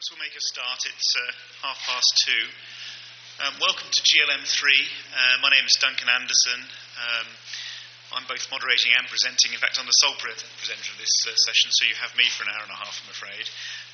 Perhaps we'll make a start. It's 2:30. Welcome to GLM3. My name is Duncan Anderson. I'm both moderating and presenting. In fact, I'm the sole presenter of this session, so you have me for an hour and a half, I'm afraid.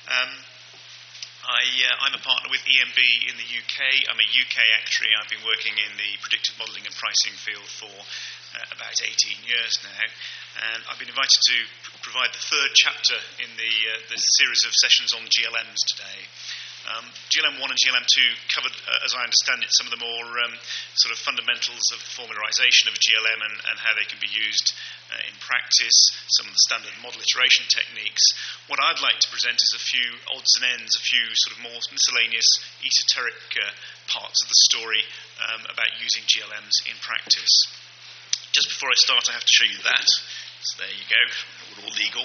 I'm a partner with EMB in the UK. I'm a UK actuary. I've been working in the predictive modelling and pricing field for about 18 years now. And I've been invited to provide the third chapter in the series of sessions on GLMs today. GLM1 and GLM2 covered, as I understand it, some of the more sort of fundamentals of the formularisation of a GLM and how they can be used in practice, some of the standard model iteration techniques. What I'd like to present is a few odds and ends, a few sort of more miscellaneous, esoteric parts of the story about using GLMs in practice. Just before I start, I have to show you that. So there you go, we're all legal.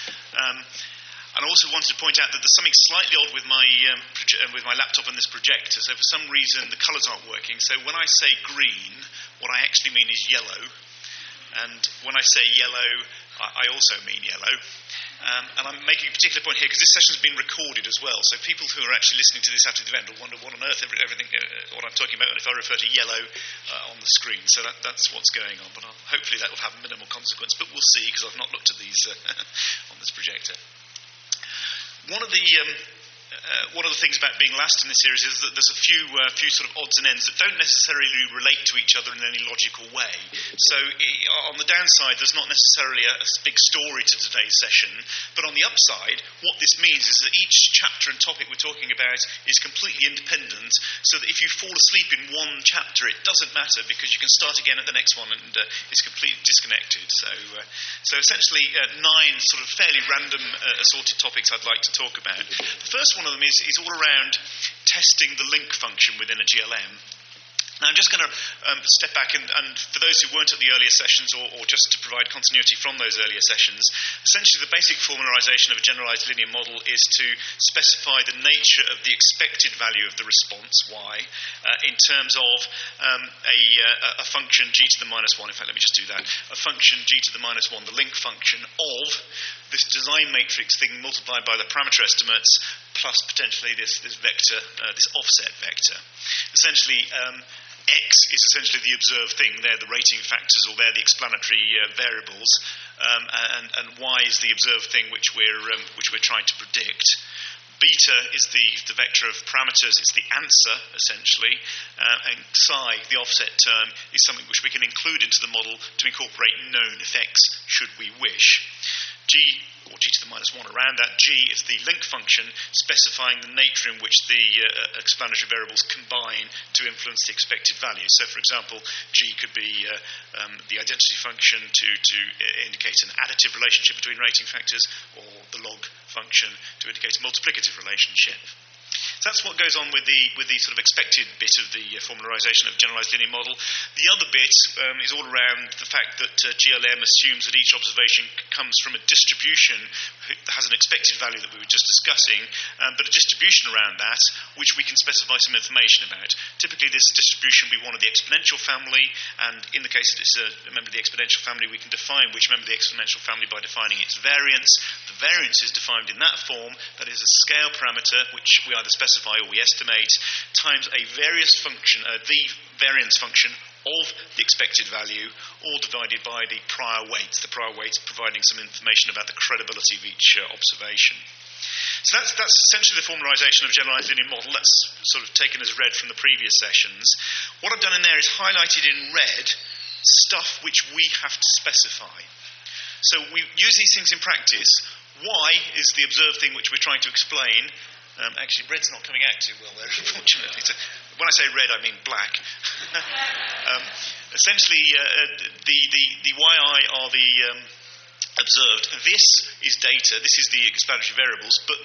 And I also wanted to point out that there's something slightly odd with my laptop and this projector. So for some reason, the colours aren't working. So when I say green, what I actually mean is yellow. And when I say yellow, I also mean yellow. And I'm making a particular point here because this session's been recorded as well. So people who are actually listening to this after the event will wonder what on earth everything what I'm talking about if I refer to yellow on the screen. So that's what's going on. But hopefully that will have minimal consequence. But we'll see because I've not looked at these on this projector. One of the things about being last in this series is that there's a few sort of odds and ends that don't necessarily relate to each other in any logical way. So on the downside, there's not necessarily a big story to today's session, but on the upside, what this means is that each chapter and topic we're talking about is completely independent, so that if you fall asleep in one chapter, it doesn't matter because you can start again at the next one and it's completely disconnected. So essentially 9 sort of fairly random assorted topics I'd like to talk about. The first one of them is all around testing the link function within a GLM. Now I'm just going to step back and for those who weren't at the earlier sessions or just to provide continuity from those earlier sessions, essentially the basic formularisation of a generalised linear model is to specify the nature of the expected value of the response, y, in terms of a function g to the minus 1. In fact, let me just do that. A function g to the minus 1, the link function of this design matrix thing multiplied by the parameter estimates plus potentially this vector, this offset vector. Essentially, X is essentially the observed thing. They're the rating factors, or they're the explanatory variables, and Y is the observed thing which we're trying to predict. Beta is the vector of parameters. It's the answer essentially, and psi, the offset term, is something which we can include into the model to incorporate known effects should we wish. G, or g to the minus 1 around that, G is the link function specifying the nature in which the explanatory variables combine to influence the expected value. So, for example, G could be the identity function to indicate an additive relationship between rating factors, or the log function to indicate a multiplicative relationship. So that's what goes on with the sort of expected bit of the formularisation of a generalised linear model. The other bit is all around the fact that GLM assumes that each observation comes from a distribution that has an expected value that we were just discussing, but a distribution around that which we can specify some information about. Typically this distribution will be one of the exponential family, and in the case that it's a member of the exponential family, we can define which member of the exponential family by defining its variance. The variance is defined in that form, that is a scale parameter which we either specify or we estimate, times a variance function, the variance function of the expected value, all divided by the prior weights providing some information about the credibility of each observation. So that's essentially the formalisation of a generalised linear model. That's sort of taken as read from the previous sessions. What I've done in there is highlighted in red stuff which we have to specify. So we use these things in practice. Y is the observed thing which we're trying to explain. Actually, red's not coming out too well there, unfortunately. So when I say red, I mean black. Essentially, the yi are the observed. This is data. This is the explanatory variables. But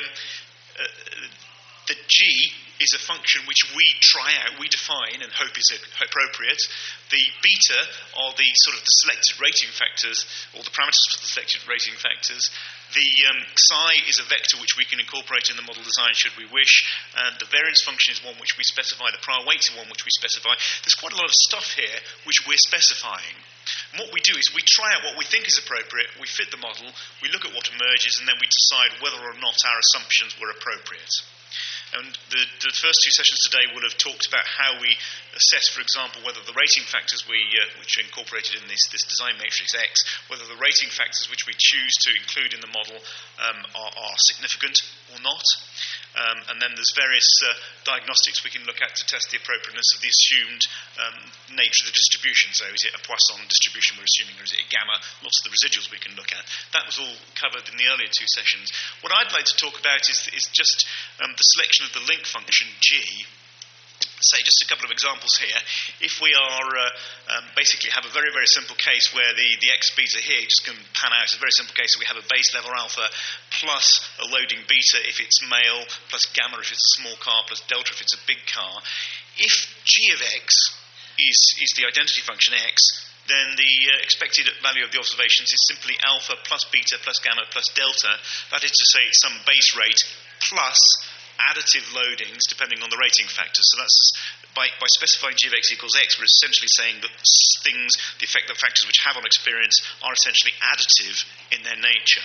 the g is a function which we try out, we define and hope is appropriate. The beta are the sort of the selected rating factors, or the parameters for the selected rating factors. The psi is a vector which we can incorporate in the model design should we wish, and the variance function is one which we specify, the prior weights are one which we specify. There's quite a lot of stuff here which we're specifying. And what we do is we try out what we think is appropriate, we fit the model, we look at what emerges, and then we decide whether or not our assumptions were appropriate. And the first two sessions today will have talked about how we assess, for example, whether the rating factors which are incorporated in this design matrix X, whether the rating factors which we choose to include in the model are significant or not. And then there's various diagnostics we can look at to test the appropriateness of the assumed nature of the distribution. So is it a Poisson distribution we're assuming, or is it a gamma? Lots of the residuals we can look at. That was all covered in the earlier two sessions. What I'd like to talk about is just the selection of the link function G. Say just a couple of examples here. If we are basically have a very, very simple case where the x beta here just can pan out as a very simple case, so we have a base level alpha plus a loading beta if it's male, plus gamma if it's a small car, plus delta if it's a big car. If g of x is the identity function x, then the expected value of the observations is simply alpha plus beta plus gamma plus delta. That is to say, it's some base rate plus additive loadings depending on the rating factors. So that's by specifying g of x equals x, we're essentially saying that the effect that factors which have on experience are essentially additive in their nature.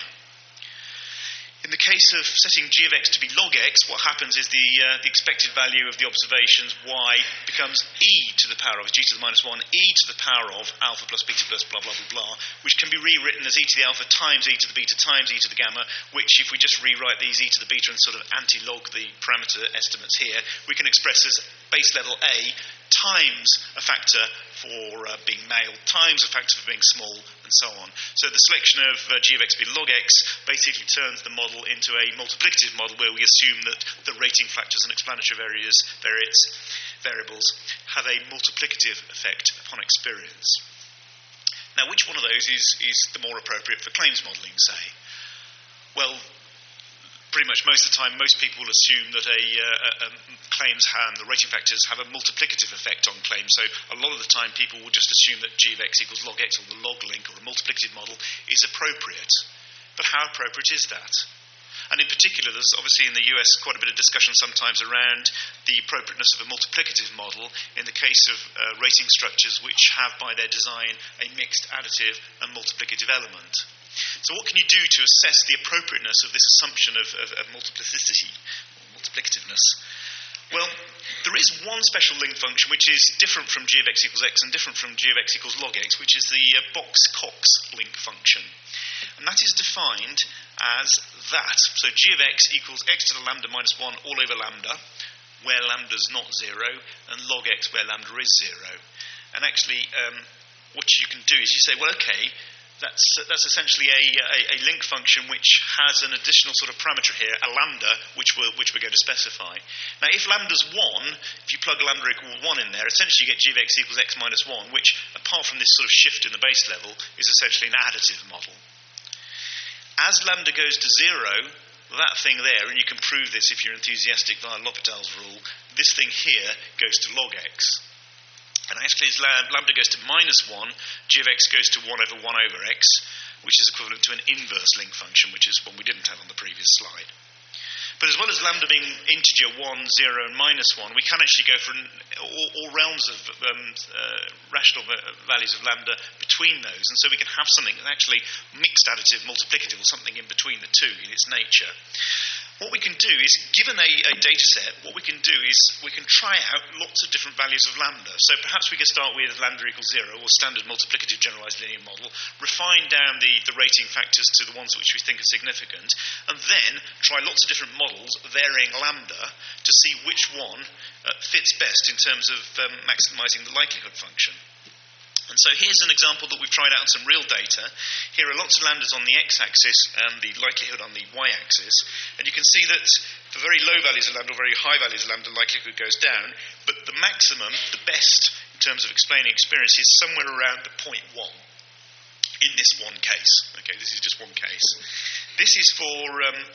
In the case of setting g of x to be log x, what happens is the expected value of the observations y becomes e to the power of g to the minus 1, e to the power of alpha plus beta plus blah, blah, blah, blah, which can be rewritten as e to the alpha times e to the beta times e to the gamma, which if we just rewrite these e to the beta and sort of anti-log the parameter estimates here, we can express as base level a times a factor for being male, times a factor for being small, and so on. So the selection of g of x being log x basically turns the model into a multiplicative model where we assume that the rating factors and explanatory variables have a multiplicative effect upon experience. Now, which one of those is the more appropriate for claims modelling, say? Well, pretty much most of the time, most people will assume that claims and the rating factors have a multiplicative effect on claims. So a lot of the time, people will just assume that g of x equals log x, or the log link, or a multiplicative model is appropriate. But how appropriate is that? And in particular, there's obviously in the US quite a bit of discussion sometimes around the appropriateness of a multiplicative model in the case of rating structures which have by their design a mixed additive and multiplicative element. So what can you do to assess the appropriateness of this assumption of multiplicity, or multiplicativeness? Well, there is one special link function which is different from g of x equals x and different from g of x equals log x, which is the Box-Cox link function. And that is defined as that. So g of x equals x to the lambda minus 1 all over lambda, where lambda is not 0, and log x where lambda is 0. And actually, what you can do is you say, well, okay, that's essentially a link function which has an additional sort of parameter here, a lambda, which we're going to specify. Now, if lambda's 1, if you plug lambda equal 1 in there, essentially you get g of x equals x minus 1, which, apart from this sort of shift in the base level, is essentially an additive model. As lambda goes to 0, that thing there, and you can prove this if you're enthusiastic via L'Hopital's rule, this thing here goes to log x. And actually, as lambda goes to minus 1, g of x goes to 1 over 1 over x, which is equivalent to an inverse link function, which is one we didn't have on the previous slide. But as well as lambda being integer 1, 0, and minus 1, we can actually go for all realms of rational values of lambda between those. And so we can have something that's actually mixed additive, multiplicative, or something in between the two in its nature. What we can do is, given a data set, what we can do is we can try out lots of different values of lambda. So perhaps we could start with lambda equals 0, or standard multiplicative generalized linear model, refine down the rating factors to the ones which we think are significant, and then try lots of different models varying lambda to see which one fits best in terms of maximizing the likelihood function. And so here's an example that we've tried out on some real data. Here are lots of lambdas on the x-axis and the likelihood on the y-axis. And you can see that for very low values of lambda or very high values of lambda, likelihood goes down. But the maximum, the best in terms of explaining experience, is somewhere around the 0.1 in this one case. Okay, this is just one case. This is for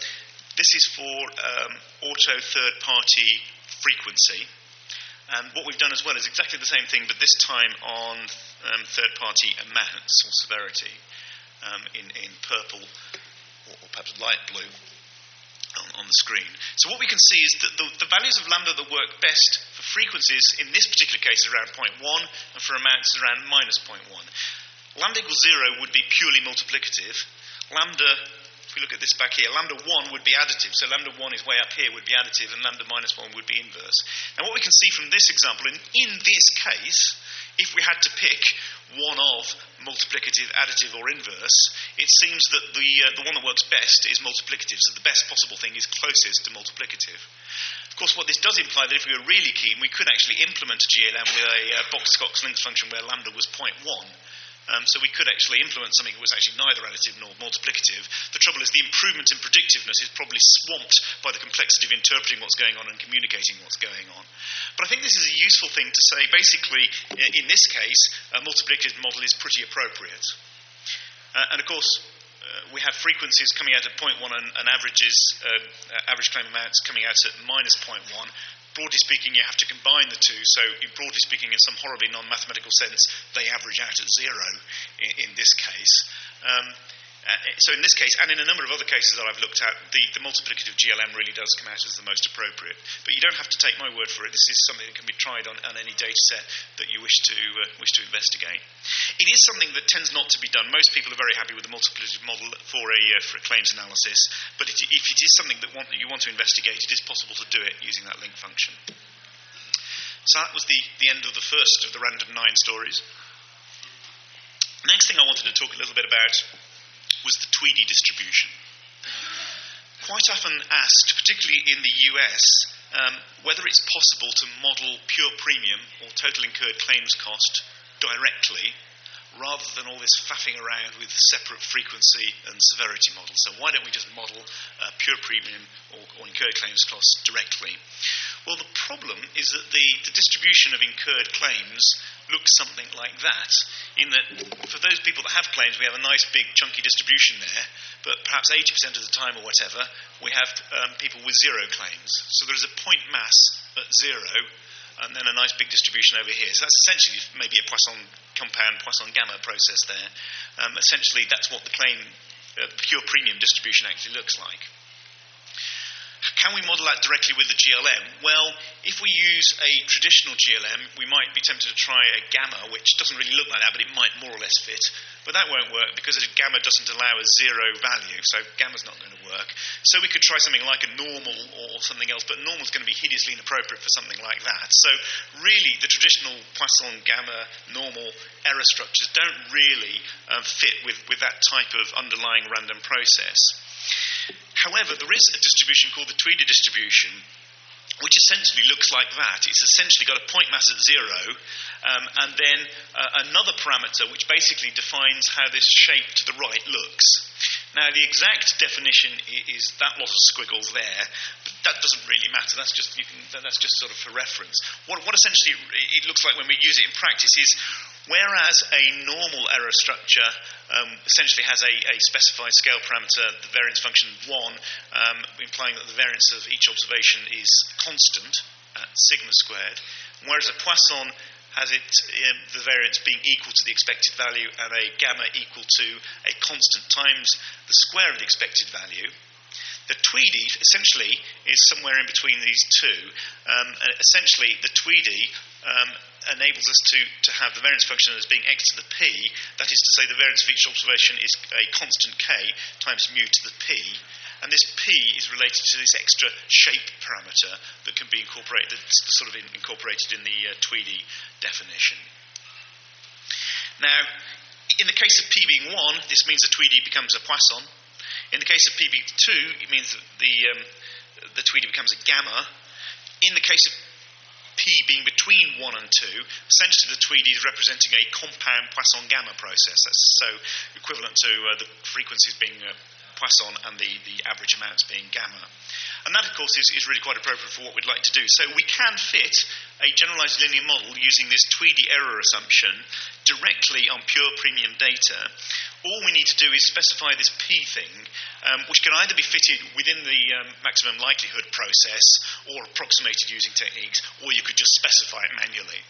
auto third-party frequency. And what we've done as well is exactly the same thing, but this time on third-party amounts or severity in purple or perhaps light blue on the screen. So what we can see is that the values of lambda that work best for frequencies in this particular case are around 0.1 and for amounts around minus 0.1. Lambda equals 0 would be purely multiplicative. Lambda, if we look at this back here, lambda 1 would be additive. So lambda 1 is way up here, would be additive, and lambda minus 1 would be inverse. Now what we can see from this example, in this case, if we had to pick one of multiplicative, additive, or inverse, it seems that the one that works best is multiplicative, so the best possible thing is closest to multiplicative. Of course, what this does imply that if we were really keen, we could actually implement a GLM with a Box-Cox length function where lambda was 0.1. So we could actually implement something that was actually neither additive nor multiplicative. The trouble is the improvement in predictiveness is probably swamped by the complexity of interpreting what's going on and communicating what's going on. But I think this is a useful thing to say. Basically, in this case, a multiplicative model is pretty appropriate. And of course, we have frequencies coming out at 0.1 and average claim amounts coming out at minus 0.1. Broadly speaking, you have to combine the two, so broadly speaking, in some horribly non-mathematical sense, they average out at 0 in this case. So in this case, and in a number of other cases that I've looked at, the multiplicative GLM really does come out as the most appropriate. But you don't have to take my word for it. This is something that can be tried on any data set that you wish to investigate. It is something that tends not to be done. Most people are very happy with the multiplicative model for a claims analysis, but if it is something that you want to investigate, it is possible to do it using that link function. So that was the end of the first of the random 9 stories. Next thing I wanted to talk a little bit about was the Tweedy distribution. Quite often asked, particularly in the US, whether it's possible to model pure premium or total incurred claims cost directly rather than all this faffing around with separate frequency and severity models. So why don't we just model pure premium or incurred claims cost directly? Well, the problem is that the distribution of incurred claims looks something like that, in that for those people that have claims, we have a nice big chunky distribution there, but perhaps 80% of the time or whatever, we have people with 0 claims. So there's a point mass at 0, and then a nice big distribution over here. So that's essentially maybe a Poisson compound, Poisson gamma process there. Essentially, that's what the pure premium distribution actually looks like. Can we model that directly with the GLM? Well, if we use a traditional GLM, we might be tempted to try a gamma, which doesn't really look like that, but it might more or less fit. But that won't work because a gamma doesn't allow a 0 value, so gamma's not going to work. So we could try something like a normal or something else, but normal's going to be hideously inappropriate for something like that. So really, the traditional Poisson gamma normal error structures don't really fit with that type of underlying random process. However, there is a distribution called the Tweedy distribution, which essentially looks like that. It's essentially got a point mass at 0, and then another parameter which basically defines how this shape to the right looks. Now, the exact definition is that lot of squiggles there, but that doesn't really matter. That's just sort of for reference. What essentially it looks like when we use it in practice is, whereas a normal error structure essentially has a specified scale parameter, the variance function 1, implying that the variance of each observation is constant at sigma squared, whereas a Poisson has the variance being equal to the expected value and a gamma equal to a constant times the square of the expected value. The Tweedy essentially is somewhere in between these two. Essentially, the Tweedy enables us to have the variance function as being x to the p, that is to say the variance of each observation is a constant k times mu to the p, and this p is related to this extra shape parameter that can be incorporated, that's sort of incorporated in the Tweedy definition. Now, in the case of p being 1, this means the Tweedy becomes a Poisson. In the case of p being 2, it means that the Tweedy becomes a gamma. In the case of p being between 1 and 2, essentially the Tweedy is representing a compound Poisson gamma process. That's so equivalent to the frequencies being Poisson and the average amounts being gamma. And that, of course, is really quite appropriate for what we'd like to do. So we can fit a generalized linear model using this Tweedy error assumption directly on pure premium data. All we need to do is specify this P thing, which can either be fitted within the maximum likelihood process or approximated using techniques, or you could just specify it manually.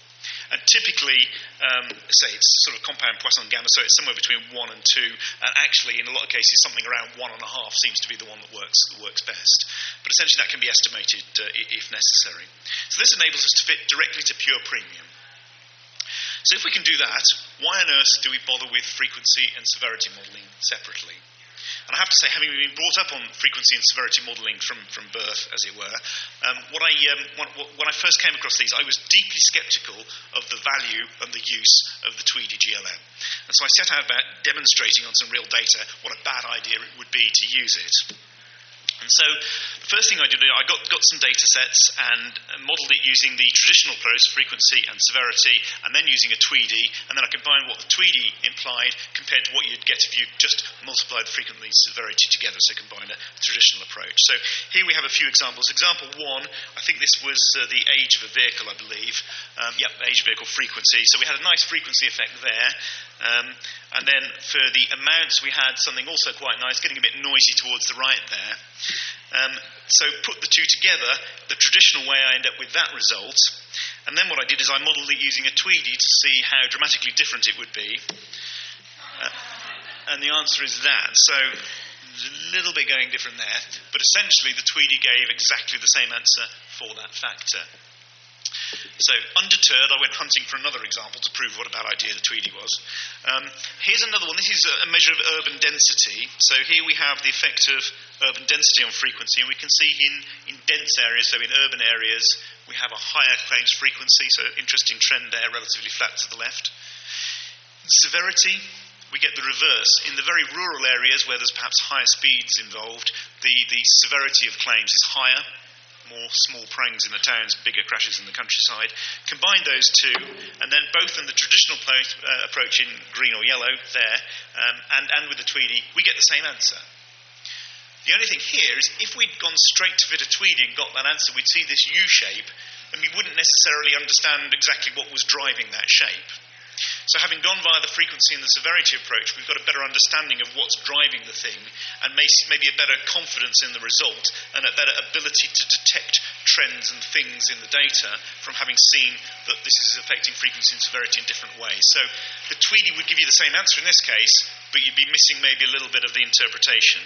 And typically, say it's sort of compound Poisson gamma, so it's somewhere between 1 and 2, and actually in a lot of cases something around 1.5 seems to be the one that works best. But essentially that can be estimated if necessary. So this enables us to fit directly to pure premium. So if we can do that, why on earth do we bother with frequency and severity modelling separately? And I have to say, having been brought up on frequency and severity modelling from birth, as it were, when I first came across these, I was deeply sceptical of the value and the use of the Tweedy GLM. And so I set out about demonstrating on some real data what a bad idea it would be to use it. And so the first thing I did, I got some data sets and modelled it using the traditional approach, frequency and severity, and then using a Tweedy, and then I combined what the Tweedy implied compared to what you'd get if you just multiplied the frequency and severity together, so combined a traditional approach. So here we have a few examples. Example 1, I think this was the age of a vehicle, I believe. Age of vehicle frequency. So we had a nice frequency effect there. And then for the amounts, we had something also quite nice, getting a bit noisy towards the right there. So put the two together, the traditional way I end up with that result. And then what I did is I modelled it using a Tweedy to see how dramatically different it would be. And the answer is that. So there's a little bit going different there. But essentially the Tweedy gave exactly the same answer for that factor. So, undeterred, I went hunting for another example to prove what a bad idea the Tweedy was. Here's another one. This is a measure of urban density. So here we have the effect of urban density on frequency, and we can see in dense areas, so in urban areas, we have a higher claims frequency, so interesting trend there, relatively flat to the left. Severity, we get the reverse. In the very rural areas where there's perhaps higher speeds involved, the severity of claims is higher. More small prangs in the towns, bigger crashes in the countryside. Combine those two, and then both in the traditional approach in green or yellow there, and with the Tweedy, we get the same answer. The only thing here is if we'd gone straight to fit a Tweedy and got that answer, we'd see this U shape, and we wouldn't necessarily understand exactly what was driving that shape. So having gone via the frequency and the severity approach, we've got a better understanding of what's driving the thing, and maybe a better confidence in the result, and a better ability to detect trends and things in the data from having seen that this is affecting frequency and severity in different ways. So the Tweedy would give you the same answer in this case, but you'd be missing maybe a little bit of the interpretation.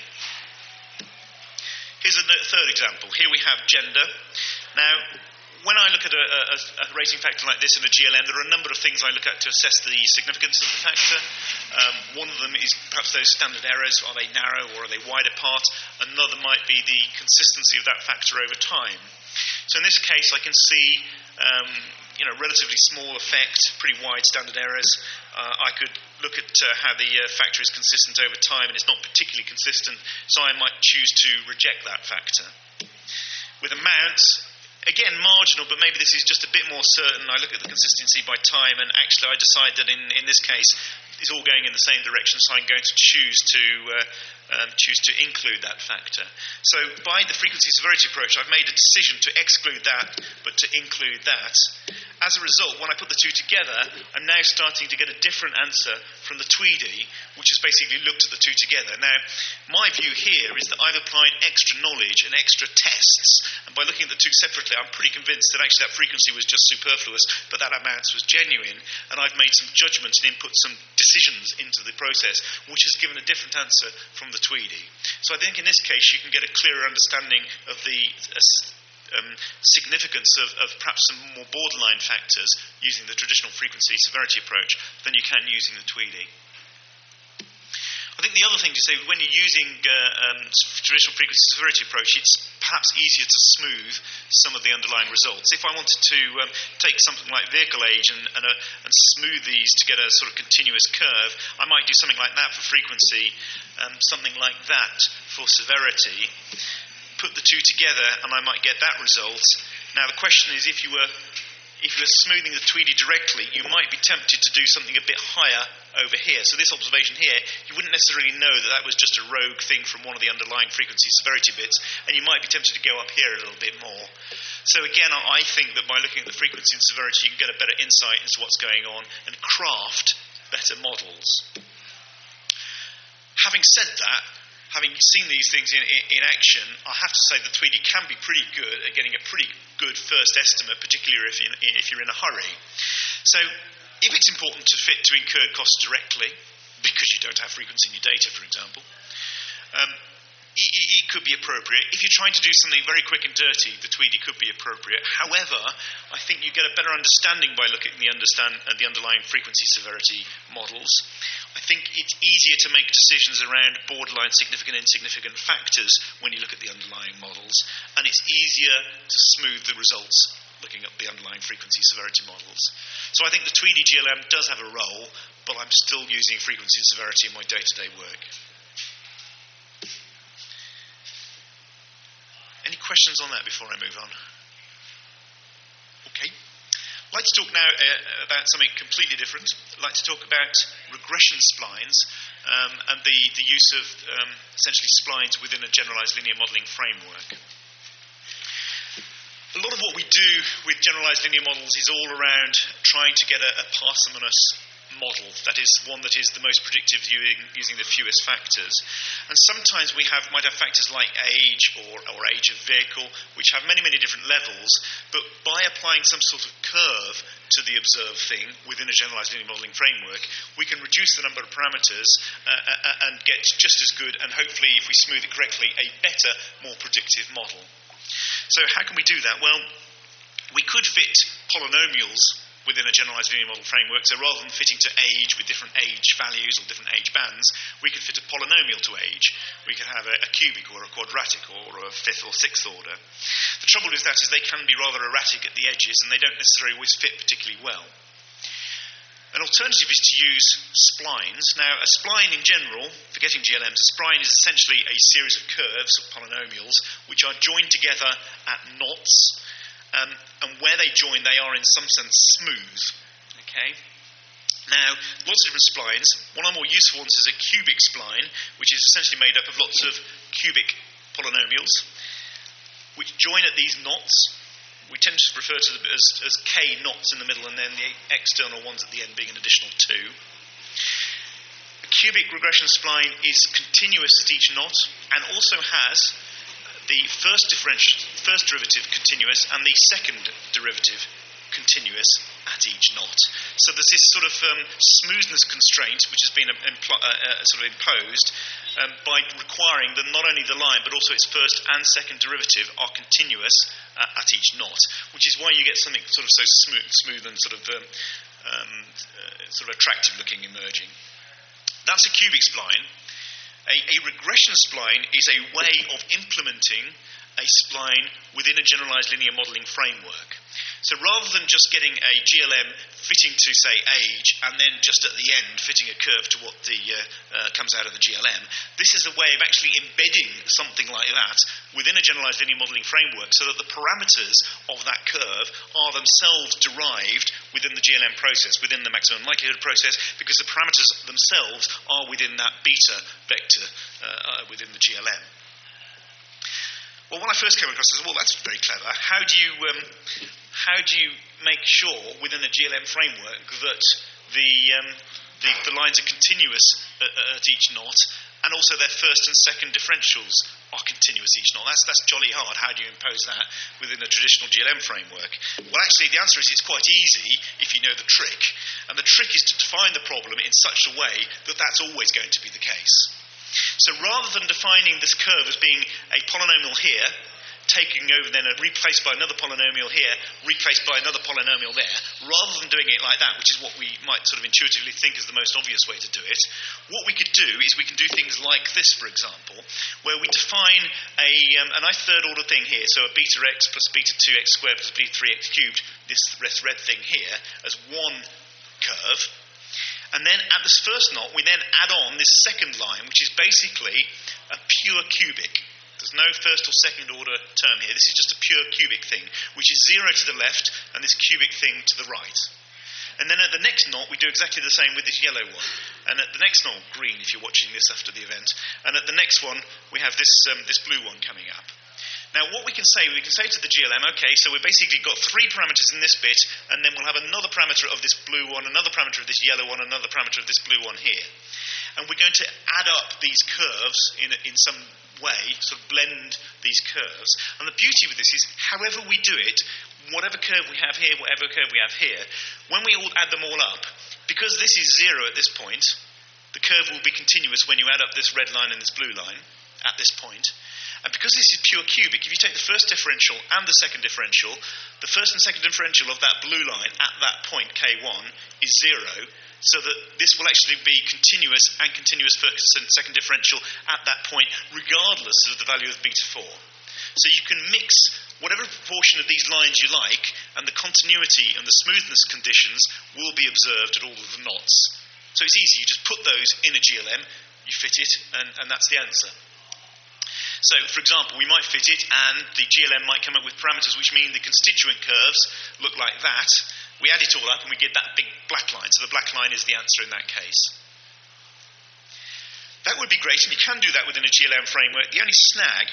Here's a third example. Here we have gender. Now, when I look at a rating factor like this in a GLM, there are a number of things I look at to assess the significance of the factor. One of them is perhaps those standard errors. Are they narrow or are they wide apart? Another might be the consistency of that factor over time. So in this case, I can see relatively small effect, pretty wide standard errors. I could look at how the factor is consistent over time, and it's not particularly consistent, so I might choose to reject that factor. With amounts, again, marginal, but maybe this is just a bit more certain. I look at the consistency by time, and actually I decide that in this case, it's all going in the same direction, so I'm going to choose to include that factor. So by the frequency severity approach, I've made a decision to exclude that, but to include that. As a result, when I put the two together, I'm now starting to get a different answer from the Tweedy, which has basically looked at the two together. Now, my view here is that I've applied extra knowledge and extra tests, and by looking at the two separately, I'm pretty convinced that actually that frequency was just superfluous, but that amount was genuine, and I've made some judgments and input some decisions into the process, which has given a different answer from the Tweedy. So I think in this case, you can get a clearer understanding of the significance of perhaps some more borderline factors using the traditional frequency severity approach than you can using the Tweedy. I think the other thing to say, when you're using traditional frequency severity approach, it's perhaps easier to smooth some of the underlying results. If I wanted to take something like vehicle age and smooth these to get a sort of continuous curve, I might do something like that for frequency, something like that for severity. Put the two together and I might get that result. Now the question is, if you were smoothing the Tweedy directly, you might be tempted to do something a bit higher over here. So this observation here, you wouldn't necessarily know that that was just a rogue thing from one of the underlying frequency severity bits, and you might be tempted to go up here a little bit more. So again, I think that by looking at the frequency and severity, you can get a better insight into what's going on and craft better models. Having said that, having seen these things in action, I have to say the Tweedy can be pretty good at getting a pretty good first estimate, particularly if you're in a hurry. So if it's important to fit to incurred costs directly, because you don't have frequency in your data, for example, it could be appropriate. If you're trying to do something very quick and dirty, the Tweedy could be appropriate. However, I think you get a better understanding by looking at the underlying frequency severity models. I think it's easier to make decisions around borderline significant and insignificant factors when you look at the underlying models, and it's easier to smooth the results looking at the underlying frequency severity models. So I think the Tweedy GLM does have a role, but I'm still using frequency and severity in my day-to-day work. Any questions on that before I move on? Okay. I'd like to talk now about something completely different. I'd like to talk about regression splines and the use of essentially splines within a generalized linear modeling framework. A lot of what we do with generalized linear models is all around trying to get a parsimonious model, that is, one that is the most predictive using the fewest factors. And sometimes we might have factors like age or age of vehicle, which have many, many different levels, but by applying some sort of curve to the observed thing within a generalized linear modeling framework, we can reduce the number of parameters and get just as good, and hopefully, if we smooth it correctly, a better, more predictive model. So how can we do that? Well, we could fit polynomials within a generalized linear model framework. So rather than fitting to age with different age values or different age bands, we could fit a polynomial to age. We could have a cubic or a quadratic or a fifth or sixth order. The trouble with that is they can be rather erratic at the edges, and they don't necessarily always fit particularly well. An alternative is to use splines. Now, a spline in general, forgetting GLMs, a spline is essentially a series of curves or polynomials which are joined together at knots. And where they join, they are in some sense smooth. Okay? Now, lots of different splines. One of the more useful ones is a cubic spline, which is essentially made up of lots of cubic polynomials, which join at these knots. We tend to refer to them as k knots in the middle, and then the external ones at the end being an additional 2. A cubic regression spline is continuous at each knot, and also has the first derivative continuous and the second derivative continuous at each knot. So there's this sort of smoothness constraint which has been sort of imposed by requiring that not only the line but also its first and second derivative are continuous at each knot, which is why you get something sort of so smooth and sort of attractive looking emerging. That's a cubic spline. A regression spline is a way of implementing a spline within a generalized linear modeling framework. So rather than just getting a GLM fitting to, say, age, and then just at the end fitting a curve to what comes out of the GLM, this is a way of actually embedding something like that within a generalized linear modeling framework so that the parameters of that curve are themselves derived within the GLM process, within the maximum likelihood process, because the parameters themselves are within that beta vector within the GLM. Well, when I first came across this, well, that's very clever. How do you make sure within a GLM framework that the lines are continuous at each knot, and also their first and second differentials are continuous each knot? That's jolly hard. How do you impose that within a traditional GLM framework? Well, actually, the answer is it's quite easy if you know the trick. And the trick is to define the problem in such a way that that's always going to be the case. So rather than defining this curve as being a polynomial here, taking over then and replaced by another polynomial here, replaced by another polynomial there, rather than doing it like that, which is what we might sort of intuitively think is the most obvious way to do it, what we could do is we can do things like this, for example, where we define a nice third order thing here, so a beta x plus beta 2x squared plus beta 3x cubed, this red thing here, as one curve. And then at this first knot, we then add on this second line, which is basically a pure cubic. There's no first or second order term here. This is just a pure cubic thing, which is 0 to the left and this cubic thing to the right. And then at the next knot, we do exactly the same with this yellow one. And at the next knot, green if you're watching this after the event. And at the next one, we have this blue one coming up. Now, what we can say to the GLM, okay, so we've basically got 3 parameters in this bit, and then we'll have another parameter of this blue one, another parameter of this yellow one, another parameter of this blue one here. And we're going to add up these curves in some way, sort of blend these curves. And the beauty with this is, however we do it, whatever curve we have here, whatever curve we have here, when we all add them all up, because this is 0 at this point, the curve will be continuous when you add up this red line and this blue line at this point. And because this is pure cubic, if you take the first differential and the second differential, the first and second differential of that blue line at that point, K1, is 0, so that this will actually be continuous and continuous first and second differential at that point, regardless of the value of beta 4. So you can mix whatever proportion of these lines you like, and the continuity and the smoothness conditions will be observed at all of the knots. So it's easy, you just put those in a GLM, you fit it, and that's the answer. So, for example, we might fit it, and the GLM might come up with parameters which mean the constituent curves look like that. We add it all up, and we get that big black line. So the black line is the answer in that case. That would be great, and you can do that within a GLM framework. The only snag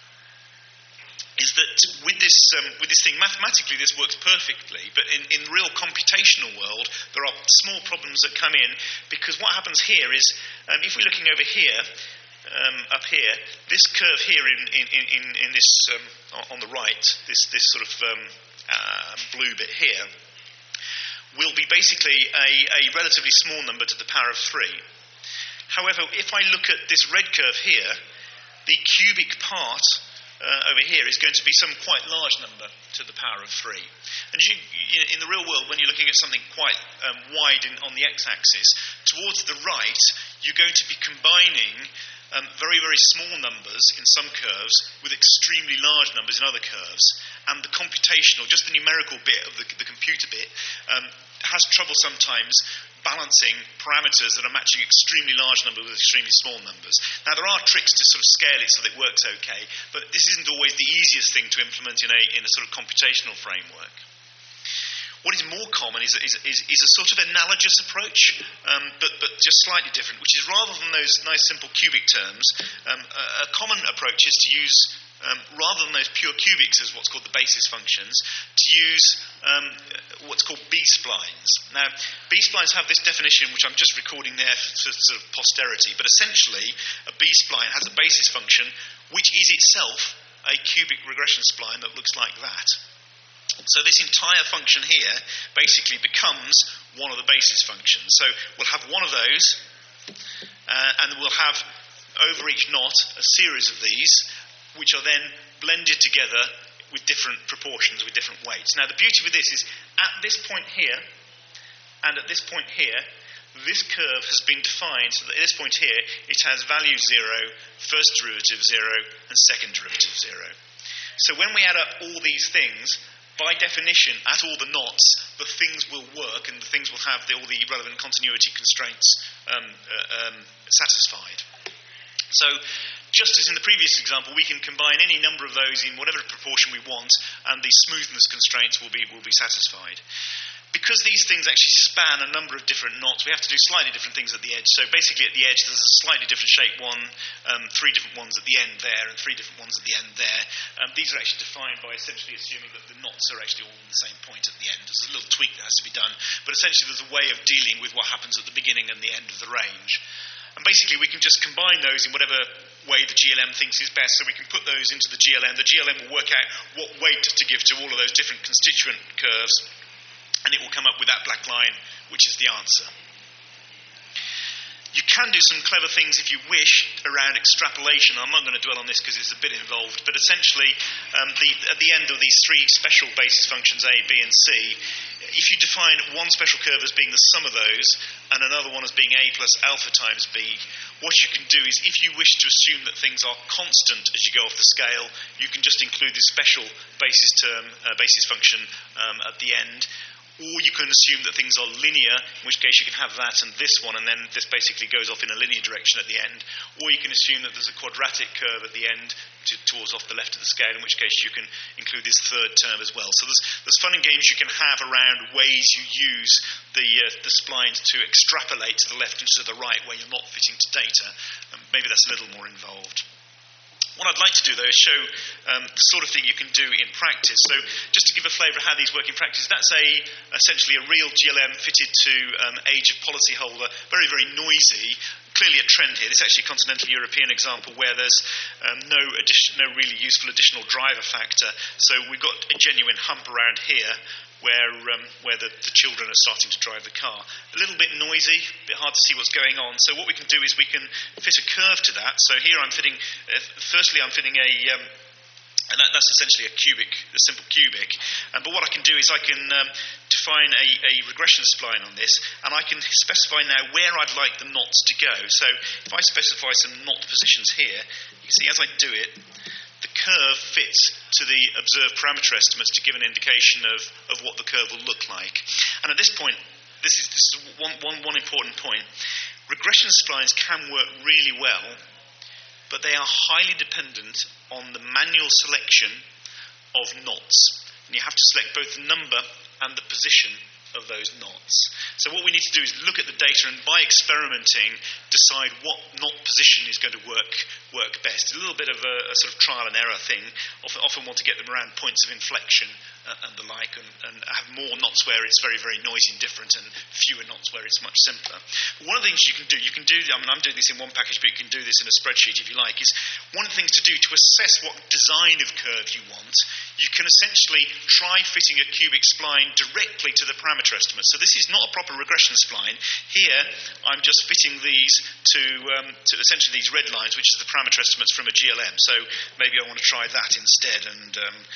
is that with this thing, mathematically this works perfectly, but in the real computational world, there are small problems that come in, because what happens here is, if we're looking over here, up here, this curve here in this on the right, this sort of blue bit here, will be basically a relatively small number to the power of 3. However, if I look at this red curve here, the cubic part over here is going to be some quite large number to the power of 3. And in the real world, when you're looking at something quite wide on the x-axis, towards the right, you're going to be combining very, very small numbers in some curves with extremely large numbers in other curves. And the computational, just the numerical bit of the computer bit, has trouble sometimes balancing parameters that are matching extremely large numbers with extremely small numbers. Now, there are tricks to sort of scale it so that it works okay, but this isn't always the easiest thing to implement in a sort of computational framework. What is more common is a sort of analogous approach, but just slightly different, which is rather than those nice simple cubic terms, a common approach is to use, rather than those pure cubics as what's called the basis functions, to use what's called B-splines. Now, B-splines have this definition, which I'm just recording there for sort of posterity, but essentially a B-spline has a basis function which is itself a cubic regression spline that looks like that. So this entire function here basically becomes one of the basis functions. So we'll have one of those, and we'll have over each knot a series of these, which are then blended together with different proportions, with different weights. Now the beauty with this is, at this point here, and at this point here, this curve has been defined so that at this point here, it has value 0, first derivative 0, and second derivative 0. So when we add up all these things, by definition, at all the knots, the things will work and the things will have all the relevant continuity constraints satisfied. So, just as in the previous example, we can combine any number of those in whatever proportion we want, and the smoothness constraints will be satisfied. Because these things actually span a number of different knots, we have to do slightly different things at the edge. So basically at the edge there's a slightly different shape one, 3 different ones at the end there, and 3 different ones at the end there. These are actually defined by essentially assuming that the knots are actually all in the same point at the end. There's a little tweak that has to be done, but essentially there's a way of dealing with what happens at the beginning and the end of the range. And basically we can just combine those in whatever way the GLM thinks is best. So we can put those into the GLM. The GLM will work out what weight to give to all of those different constituent curves, and it will come up with that black line, which is the answer. You can do some clever things if you wish around extrapolation. I'm not going to dwell on this because it's a bit involved, but essentially at the end of these 3 special basis functions A, B and C, if you define one special curve as being the sum of those and another one as being A plus alpha times B, what you can do is, if you wish to assume that things are constant as you go off the scale, you can just include this special basis function at the end. Or you can assume that things are linear, in which case you can have that and this one, and then this basically goes off in a linear direction at the end. Or you can assume that there's a quadratic curve at the end towards off the left of the scale, in which case you can include this third term as well. So there's fun and games you can have around ways you use the splines to extrapolate to the left and to the right where you're not fitting to data. Maybe that's a little more involved. What I'd like to do, though, is show the sort of thing you can do in practice. So just to give a flavour of how these work in practice, that's essentially a real GLM fitted to age of policyholder, very, very noisy, clearly a trend here. This is actually a continental European example where there's no really useful additional driver factor. So we've got a genuine hump around here where the children are starting to drive the car. A little bit noisy, a bit hard to see what's going on. So what we can do is we can fit a curve to that. So here I'm fitting, firstly I'm fitting and that's essentially a simple cubic. But what I can do is I can define a regression spline on this, and I can specify now where I'd like the knots to go. So if I specify some knot positions here, you can see as I do it, the curve fits to the observed parameter estimates to give an indication of what the curve will look like. And at this point, this is one important point. Regression splines can work really well, but they are highly dependent on the manual selection of knots. And you have to select both the number and the position of those knots. So what we need to do is look at the data and by experimenting decide what knot position is going to work best. A little bit of a sort of trial and error thing. Often want to get them around points of inflection and the like, and have more knots where it's very, very noisy and different, and fewer knots where it's much simpler. But one of the things you can do, I'm doing this in one package, but you can do this in a spreadsheet if you like, is one of the things to do to assess what design of curve you want, you can essentially try fitting a cubic spline directly to the parameter estimate. So this is not a proper regression spline. Here, I'm just fitting these to essentially these red lines, which is the parameter estimates from a GLM. So maybe I want to try that instead, and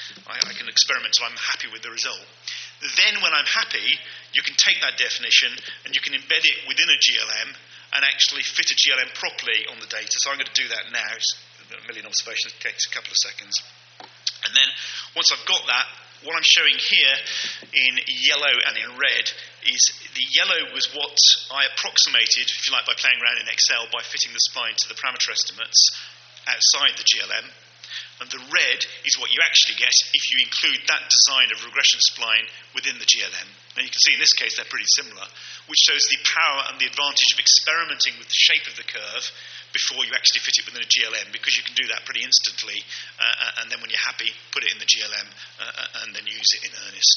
I can experiment till I'm happy with the result. Then when I'm happy, you can take that definition and you can embed it within a GLM and actually fit a GLM properly on the data. So I'm going to do that now. It's a million observations, it takes a couple of seconds. And then once I've got that, what I'm showing here in yellow and in red is the yellow was what I approximated, if you like, by playing around in Excel, by fitting the spline to the parameter estimates outside the GLM. And the red is what you actually get if you include that design of regression spline within the GLM. Now you can see in this case they're pretty similar, which shows the power and the advantage of experimenting with the shape of the curve before you actually fit it within a GLM, because you can do that pretty instantly, and then when you're happy, put it in the GLM and then use it in earnest.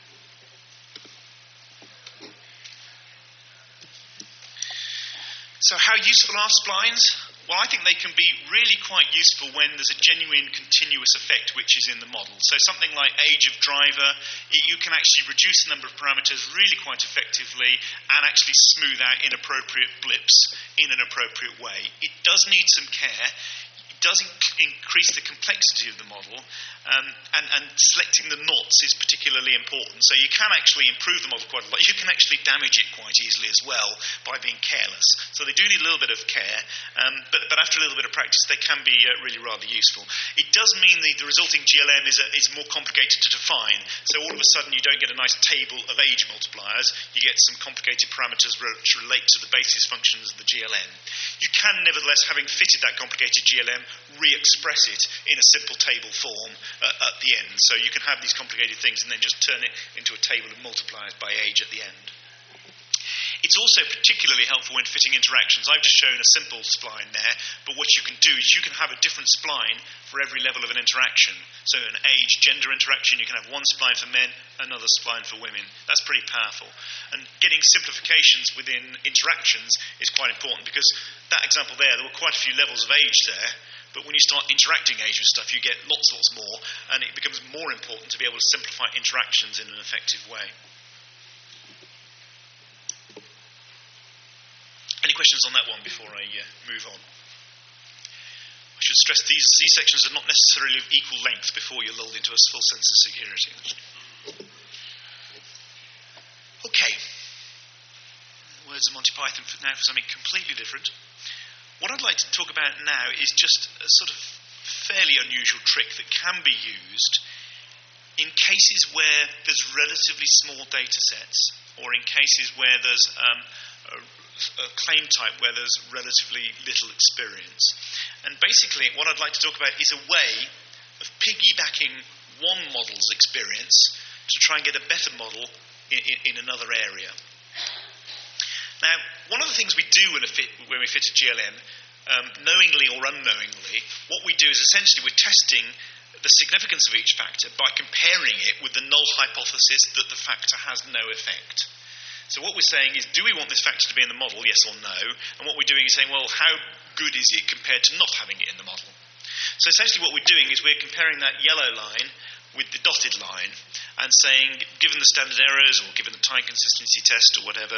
So how useful are splines? Well, I think they can be really quite useful when there's a genuine continuous effect which is in the model. So something like age of driver, you can actually reduce the number of parameters really quite effectively and actually smooth out inappropriate blips in an appropriate way. It does need some care. It does increase the complexity of the model, and selecting the knots is particularly important. So you can actually improve the model quite a lot. You can actually damage it quite easily as well by being careless. So they do need a little bit of care, but after a little bit of practice they can be really rather useful. It does mean the resulting GLM is more complicated to define. So all of a sudden you don't get a nice table of age multipliers, you get some complicated parameters which relate to the basis functions of the GLM. You can nevertheless, having fitted that complicated GLM, re-express it in a simple table form at the end. So you can have these complicated things and then just turn it into a table of multipliers by age at the end. It's also particularly helpful when fitting interactions. I've just shown a simple spline there, but what you can do is you can have a different spline for every level of an interaction. So an age-gender interaction, you can have one spline for men, another spline for women. That's pretty powerful. And getting simplifications within interactions is quite important, because that example there were quite a few levels of age there, but when you start interacting age with stuff, you get lots more, and it becomes more important to be able to simplify interactions in an effective way. Any questions on that one before I move on? I should stress these sections are not necessarily of equal length before you're lulled into a full sense of security. Okay. Words of Monty Python now for something completely different. What I'd like to talk about now is just a sort of fairly unusual trick that can be used in cases where there's relatively small data sets, or in cases where there's a claim type where there's relatively little experience. And basically what I'd like to talk about is a way of piggybacking one model's experience to try and get a better model in another area. Now, one of the things we do when we fit a GLM, knowingly or unknowingly, what we do is essentially we're testing the significance of each factor by comparing it with the null hypothesis that the factor has no effect. So what we're saying is, do we want this factor to be in the model, yes or no? And what we're doing is saying, well, how good is it compared to not having it in the model? So essentially what we're doing is we're comparing that yellow line with the dotted line and saying, given the standard errors or given the time consistency test or whatever,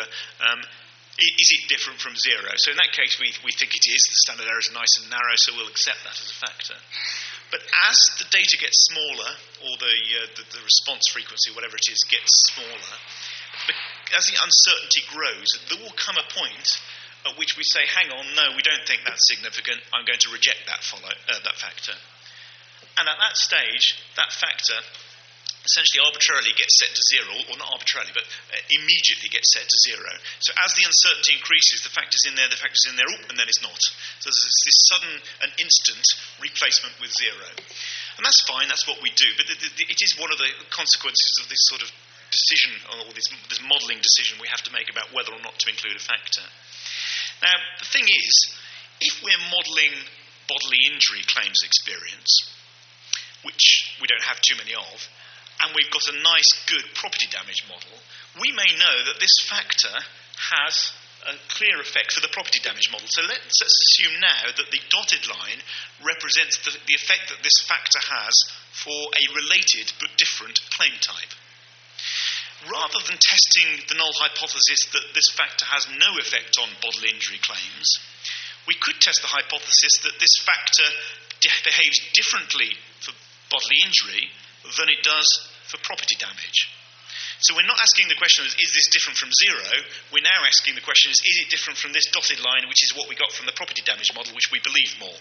is it different from zero? So in that case, we think it is. The standard errors are nice and narrow, so we'll accept that as a factor. But as the data gets smaller, or the response frequency, whatever it is, gets smaller, as the uncertainty grows, there will come a point at which we say, hang on, no, we don't think that's significant, I'm going to reject that factor. And at that stage, that factor essentially arbitrarily gets set to zero, or not arbitrarily, but immediately gets set to zero. So as the uncertainty increases, the factor's in there, and then it's not. So there's this sudden and instant replacement with zero. And that's fine, that's what we do, but it is one of the consequences of this sort of decision, or this modelling decision we have to make about whether or not to include a factor. Now, the thing is, if we're modelling bodily injury claims experience, which we don't have too many of, and we've got a nice, good property damage model, we may know that this factor has a clear effect for the property damage model. So let's assume now that the dotted line represents the effect that this factor has for a related but different claim type. Rather than testing the null hypothesis that this factor has no effect on bodily injury claims, we could test the hypothesis that this factor behaves differently for bodily injury than it does for property damage. So we're not asking the question, is this different from zero? We're now asking the question, is it different from this dotted line, which is what we got from the property damage model, which we believe more?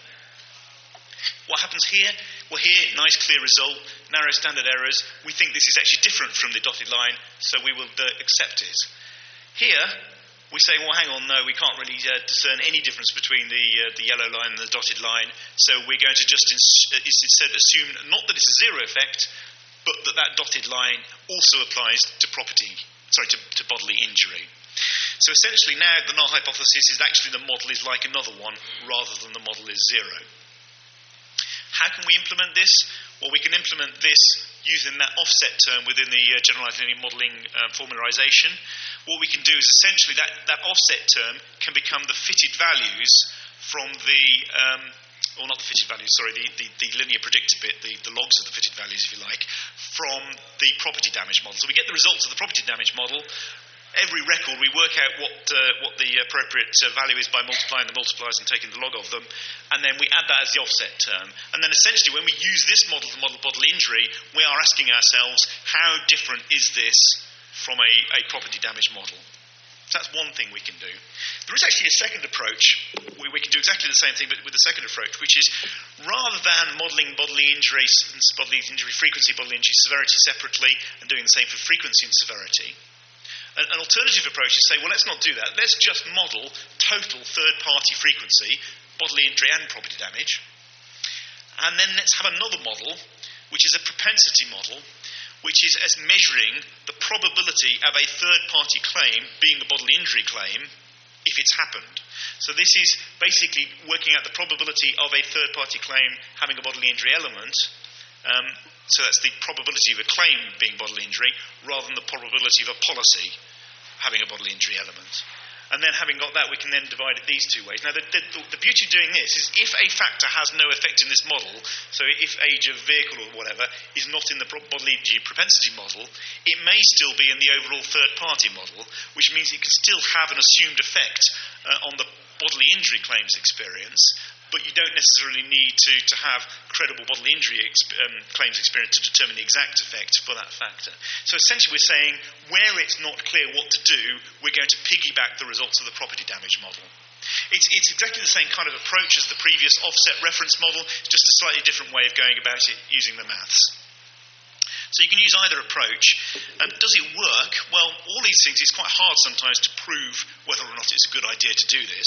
What happens here? Well, here, nice clear result, narrow standard errors. We think this is actually different from the dotted line, so we will accept it. Here, we say, well, hang on, no, we can't really discern any difference between the yellow line and the dotted line, so we're going to just instead assume not that it's a zero effect, but that dotted line also applies to bodily injury. So essentially now the null hypothesis is actually the model is like another one, rather than the model is zero. How can we implement this? Well, we can implement this using that offset term within the generalized linear modelling formularization. What we can do is essentially that offset term can become the fitted values from the, or not the fitted values, sorry, the linear predictor bit, the logs of the fitted values, if you like, from the property damage model. So we get the results of the property damage model. Every record, we work out what the appropriate value is by multiplying the multipliers and taking the log of them, and then we add that as the offset term. And then essentially, when we use this model to model bodily injury, we are asking ourselves, how different is this from a property damage model? So that's one thing we can do. There is actually a second approach. We can do exactly the same thing, but with a second approach, which is rather than modelling bodily injury frequency, bodily injury severity separately, and doing the same for frequency and severity, an alternative approach is say, well, let's not do that. Let's just model total third-party frequency, bodily injury and property damage. And then let's have another model, which is a propensity model, which is as measuring the probability of a third-party claim being a bodily injury claim if it's happened. So this is basically working out the probability of a third-party claim having a bodily injury element. So that's the probability of a claim being bodily injury, rather than the probability of a policy having a bodily injury element. And then having got that, we can then divide it these two ways. Now, the beauty of doing this is if a factor has no effect in this model, so if age of vehicle or whatever is not in the bodily injury propensity model, it may still be in the overall third-party model, which means it can still have an assumed effect on the bodily injury claims experience, but you don't necessarily need to have credible bodily injury claims experience to determine the exact effect for that factor. So essentially we're saying where it's not clear what to do, we're going to piggyback the results of the property damage model. It's exactly the same kind of approach as the previous offset reference model, just a slightly different way of going about it using the maths. So you can use either approach. Does it work? Well, all these things, it's quite hard sometimes to prove whether or not it's a good idea to do this.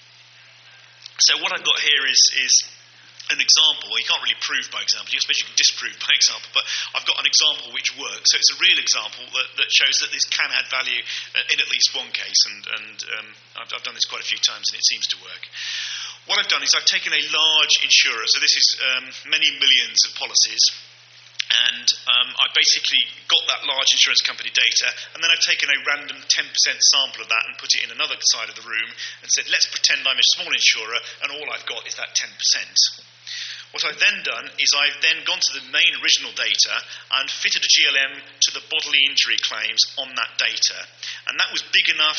So what I've got here is an example. You can't really prove by example. I suppose you can disprove by example, but I've got an example which works. So it's a real example that shows that this can add value in at least one case, and I've done this quite a few times, and it seems to work. What I've done is I've taken a large insurer, so this is many millions of policies, and I basically got that large insurance company data, and then I've taken a random 10% sample of that and put it in another side of the room and said, let's pretend I'm a small insurer, and all I've got is that 10%. What I've then done is I've then gone to the main original data and fitted a GLM to the bodily injury claims on that data. And that was big enough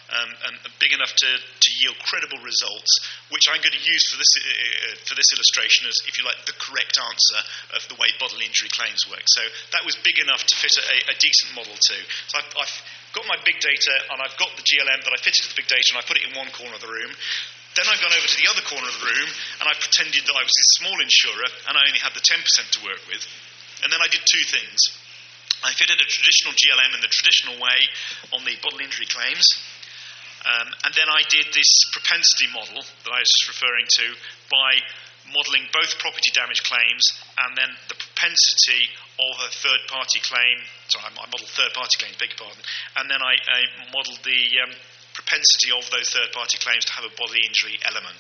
to yield credible results, which I'm going to use for this illustration as, if you like, the correct answer of the way bodily injury claims work. So that was big enough to fit a decent model to. So I've got my big data, and I've got the GLM that I fitted to the big data, and I put it in one corner of the room. Then I've gone over to the other corner of the room, and I pretended that I was this small insurer, and I only had the 10% to work with. And then I did two things. I fitted a traditional GLM in the traditional way on the bodily injury claims, and then I did this propensity model that I was just referring to by modelling both property damage claims and then the propensity of a third-party claim. Sorry, I modelled third-party claims, beg your pardon. And then I modelled the propensity of those third-party claims to have a bodily injury element.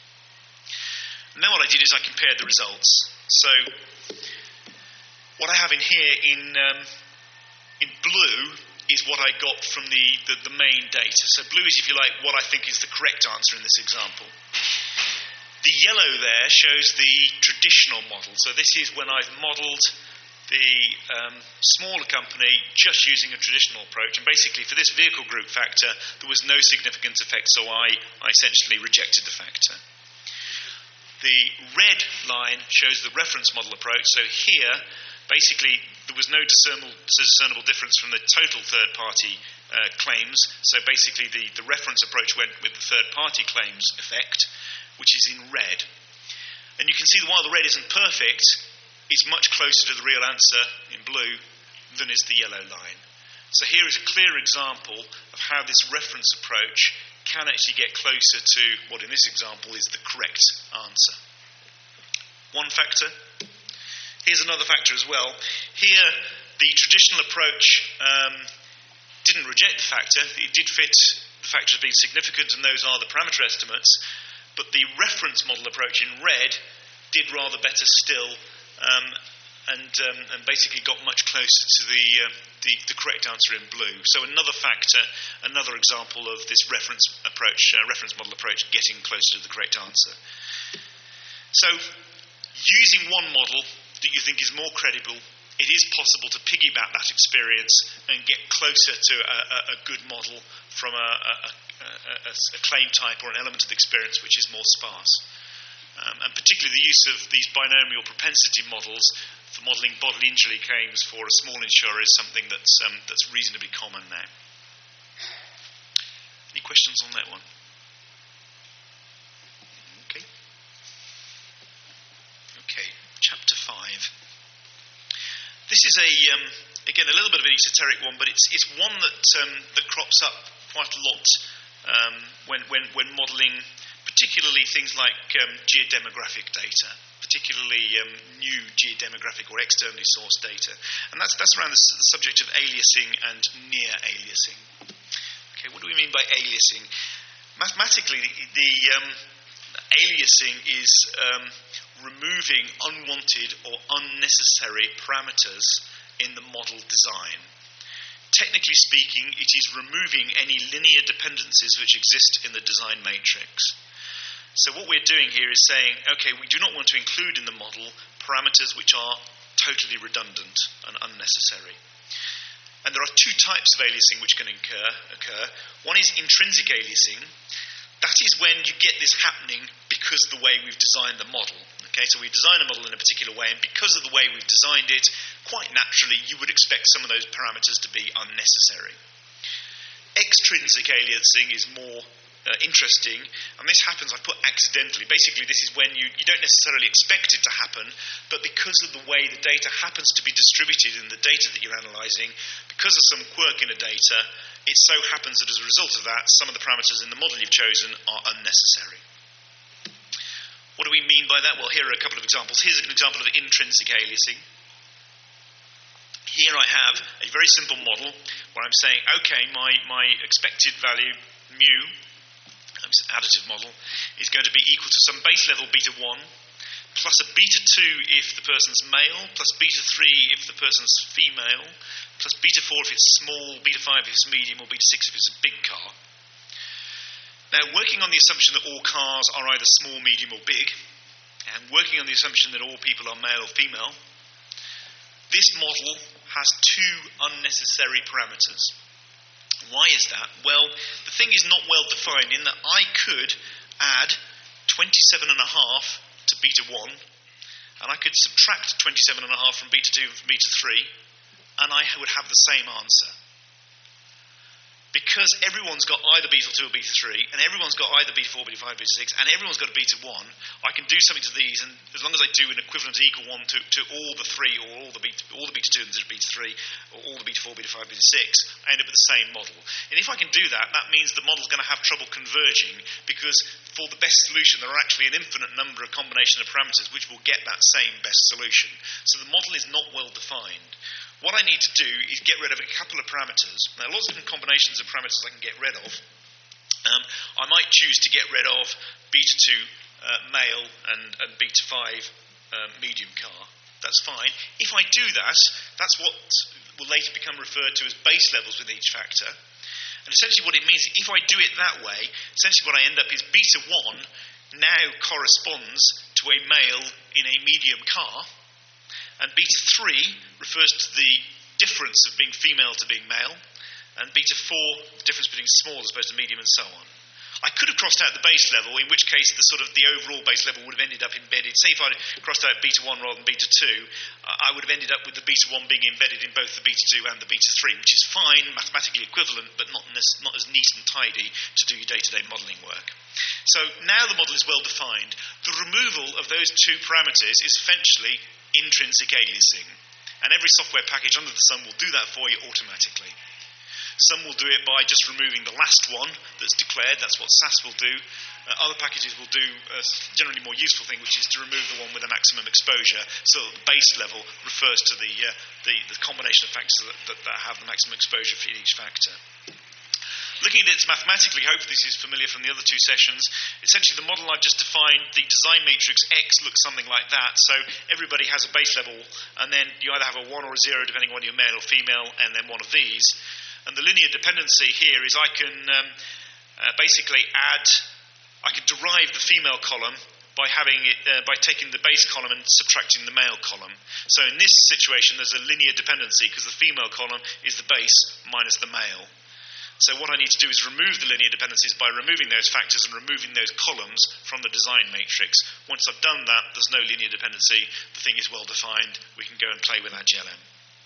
And then what I did is I compared the results. So what I have in here in blue is what I got from the main data. So blue is, if you like, what I think is the correct answer in this example. The yellow there shows the traditional model. So this is when I've modelled the smaller company just using a traditional approach, and basically for this vehicle group factor there was no significant effect, so I essentially rejected the factor. The red line shows the reference model approach. So here basically there was no discernible difference from the total third party claims, so basically the reference approach went with the third party claims effect, which is in red. And you can see that while the red isn't perfect, it's much closer to the real answer in blue than is the yellow line. So here is a clear example of how this reference approach can actually get closer to what in this example is the correct answer. One factor. Here's another factor as well. Here the traditional approach didn't reject the factor. It did fit the factor as being significant, and those are the parameter estimates. But the reference model approach in red did rather better still, and basically got much closer to the correct answer in blue. So another factor, another example of this reference model approach getting closer to the correct answer. So using one model that you think is more credible, it is possible to piggyback that experience and get closer to a good model from a claim type or an element of the experience which is more sparse. And particularly the use of these binomial propensity models for modelling bodily injury claims for a small insurer is something that's reasonably common now. Any questions on that one? Okay, chapter 5. This is again a little bit of an esoteric one, but it's one that crops up quite a lot when modelling, particularly things like geodemographic data, particularly new geodemographic or externally sourced data, and that's around the subject of aliasing and near aliasing. Okay, what do we mean by aliasing? Mathematically, the aliasing is removing unwanted or unnecessary parameters in the model design. Technically speaking, it is removing any linear dependencies which exist in the design matrix. So what we're doing here is saying, okay, we do not want to include in the model parameters which are totally redundant and unnecessary. And there are two types of aliasing which can occur. One is intrinsic aliasing. That is when you get this happening because of the way we've designed the model. Okay, so we design a model in a particular way, and because of the way we've designed it, quite naturally you would expect some of those parameters to be unnecessary. Extrinsic aliasing is more interesting, and this happens, I put accidentally. Basically, this is when you don't necessarily expect it to happen, but because of the way the data happens to be distributed in the data that you're analysing, because of some quirk in the data, it so happens that as a result of that, some of the parameters in the model you've chosen are unnecessary. What do we mean by that? Well, here are a couple of examples. Here's an example of intrinsic aliasing. Here I have a very simple model where I'm saying, okay, my expected value, mu, additive model, is going to be equal to some base level beta 1 plus a beta 2 if the person's male, plus beta 3 if the person's female, plus beta 4 if it's small, beta 5 if it's medium, or beta 6 if it's a big car. Now, working on the assumption that all cars are either small, medium, or big, and working on the assumption that all people are male or female, this model has two unnecessary parameters. Why is that? Well, the thing is not well defined in that I could add 27.5 to beta 1, and I could subtract 27.5 from beta 2 and from beta 3, and I would have the same answer. Because everyone's got either beta 2 or beta 3, and everyone's got either beta 4, beta 5, beta 6, and everyone's got a beta 1, I can do something to these, and as long as I do an equivalent equal one to all the 3, or all the beta 2 and beta 3, or all the beta 4, beta 5, beta 6, I end up with the same model. And if I can do that, that means the model's going to have trouble converging, because for the best solution, there are actually an infinite number of combination of parameters which will get that same best solution. So the model is not well defined. What I need to do is get rid of a couple of parameters. Now, lots of different combinations of parameters I can get rid of. I might choose to get rid of beta 2 male and beta 5 medium car. That's fine. If I do that, that's what will later become referred to as base levels with each factor. And essentially what it means, if I do it that way, essentially what I end up is beta 1 now corresponds to a male in a medium car, and beta 3 refers to the difference of being female to being male, and beta 4, the difference between small as opposed to medium, and so on. I could have crossed out the base level, in which case the overall base level would have ended up embedded. Say if I crossed out beta 1 rather than beta 2, I would have ended up with the beta 1 being embedded in both the beta 2 and the beta 3, which is fine, mathematically equivalent, but not as neat and tidy to do your day-to-day modelling work. So now the model is well defined. The removal of those two parameters is essentially intrinsic aliasing, and every software package under the sun will do that for you automatically. Some will do it by just removing the last one that's declared. That's what SAS will do. Other packages will do a generally more useful thing, which is to remove the one with the maximum exposure, so that the base level refers to the combination of factors that have the maximum exposure for each factor. Looking at it mathematically, hopefully this is familiar from the other two sessions. Essentially, the model I've just defined, the design matrix X looks something like that. So everybody has a base level, and then you either have a 1 or a 0, depending on whether you're male or female, and then one of these. And the linear dependency here is I can basically I can derive the female column by taking the base column and subtracting the male column. So in this situation, there's a linear dependency because the female column is the base minus the male. So what I need to do is remove the linear dependencies by removing those factors and removing those columns from the design matrix. Once I've done that, there's no linear dependency. The thing is well defined. We can go and play with our GLM.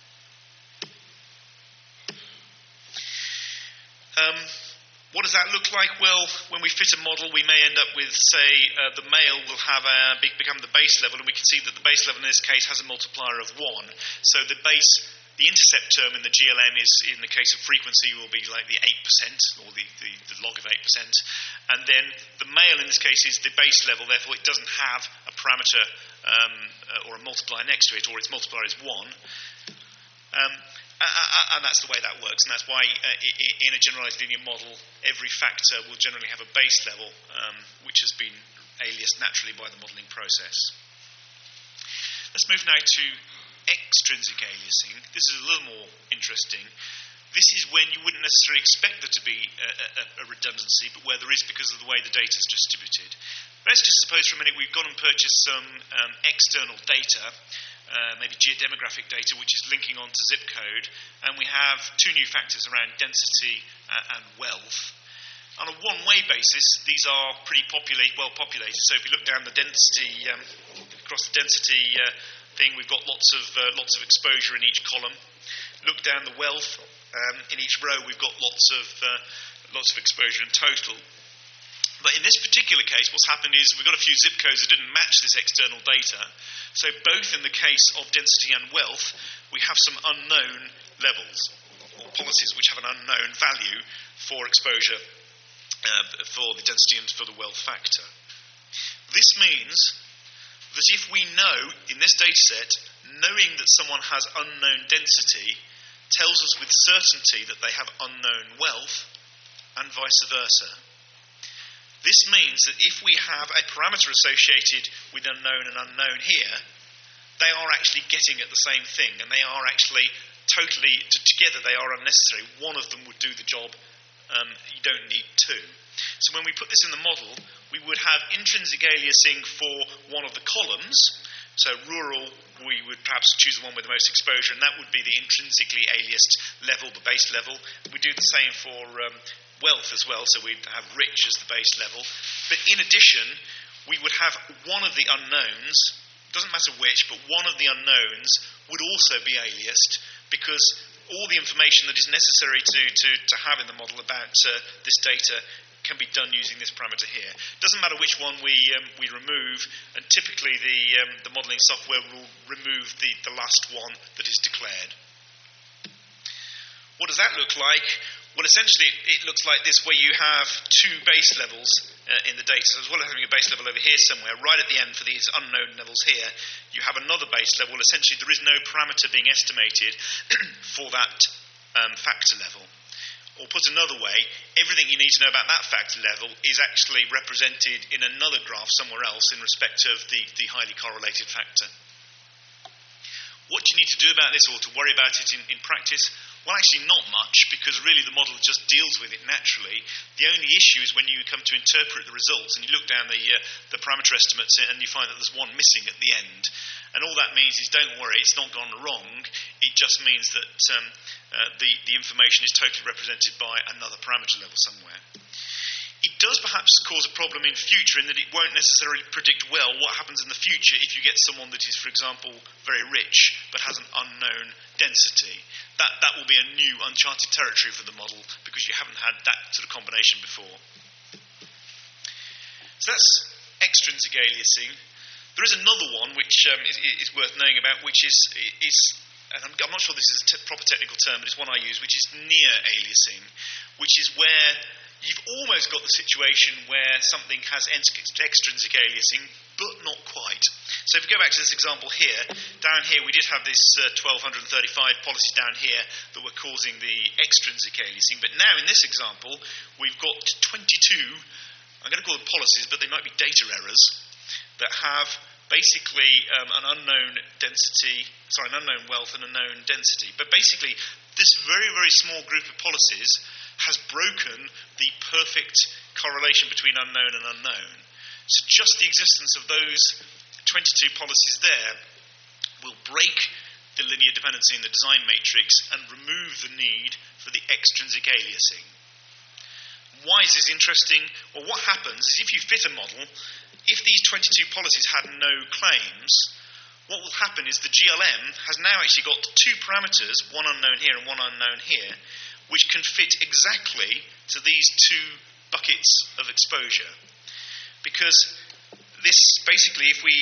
What does that look like? Well, when we fit a model, we may end up with, say, the male will have become the base level, and we can see that the base level in this case has a multiplier of 1. So the intercept term in the GLM is, in the case of frequency, will be like the 8%, or the log of 8%. And then the male in this case is the base level, therefore it doesn't have a parameter or a multiplier next to it, or its multiplier is 1. And that's the way that works, and that's why in a generalized linear model, every factor will generally have a base level, which has been aliased naturally by the modeling process. Let's move now to extrinsic aliasing. This is a little more interesting. This is when you wouldn't necessarily expect there to be a redundancy, but where there is because of the way the data is distributed. Let's just suppose for a minute we've gone and purchased some external data, maybe geodemographic data, which is linking onto zip code, and we have two new factors around density and wealth. On a one-way basis, these are pretty well populated. So if you look down the density, across the density thing, we've got lots of exposure in each column. Look down the wealth, in each row, we've got lots of exposure in total. But in this particular case, what's happened is we've got a few zip codes that didn't match this external data. So both in the case of density and wealth, we have some unknown levels, or policies which have an unknown value for exposure for the density and for the wealth factor. This means that if we know, in this data set, knowing that someone has unknown density tells us with certainty that they have unknown wealth, and vice versa. This means that if we have a parameter associated with unknown and unknown here, they are actually getting at the same thing, and they are actually totally, together they are unnecessary. One of them would do the job, you don't need two. So when we put this in the model, we would have intrinsic aliasing for one of the columns. So rural, we would perhaps choose the one with the most exposure, and that would be the intrinsically aliased level, the base level. We do the same for wealth as well, so we'd have rich as the base level. But in addition, we would have one of the unknowns, doesn't matter which, but one of the unknowns would also be aliased, because all the information that is necessary to have in the model about this data can be done using this parameter here. Doesn't matter which one we remove, and typically the modelling software will remove the last one that is declared. What does that look like? Well, essentially it looks like this, where you have two base levels in the data. So as well as having a base level over here somewhere, right at the end for these unknown levels here, you have another base level. Essentially there is no parameter being estimated for that factor level. Or put another way, everything you need to know about that factor level is actually represented in another graph somewhere else in respect of the highly correlated factor. What do you need to do about this, or to worry about it in practice? Well, actually not much, because really the model just deals with it naturally. The only issue is when you come to interpret the results and you look down the parameter estimates and you find that there's one missing at the end. And all that means is, don't worry, it's not gone wrong. It just means that the information is totally represented by another parameter level somewhere. It does perhaps cause a problem in future, in that it won't necessarily predict well what happens in the future if you get someone that is, for example, very rich but has an unknown density. That will be a new uncharted territory for the model, because you haven't had that sort of combination before. So that's extrinsic aliasing. There is another one which is worth knowing about, which is and I'm not sure this is a proper technical term, but it's one I use, which is near aliasing, which is where you've almost got the situation where something has extrinsic aliasing, but not quite. So if we go back to this example here, down here we did have this 1235 policies down here that were causing the extrinsic aliasing, but now in this example we've got 22, I'm going to call them policies, but they might be data errors, that have basically an unknown wealth and a known density. But basically this very, very small group of policies has broken the perfect correlation between unknown and unknown. So just the existence of those 22 policies there will break the linear dependency in the design matrix and remove the need for the extrinsic aliasing. Why is this interesting? Well, what happens is, if you fit a model, if these 22 policies had no claims, what will happen is the GLM has now actually got two parameters, one unknown here and one unknown here, which can fit exactly to these two buckets of exposure. Because this, basically, if we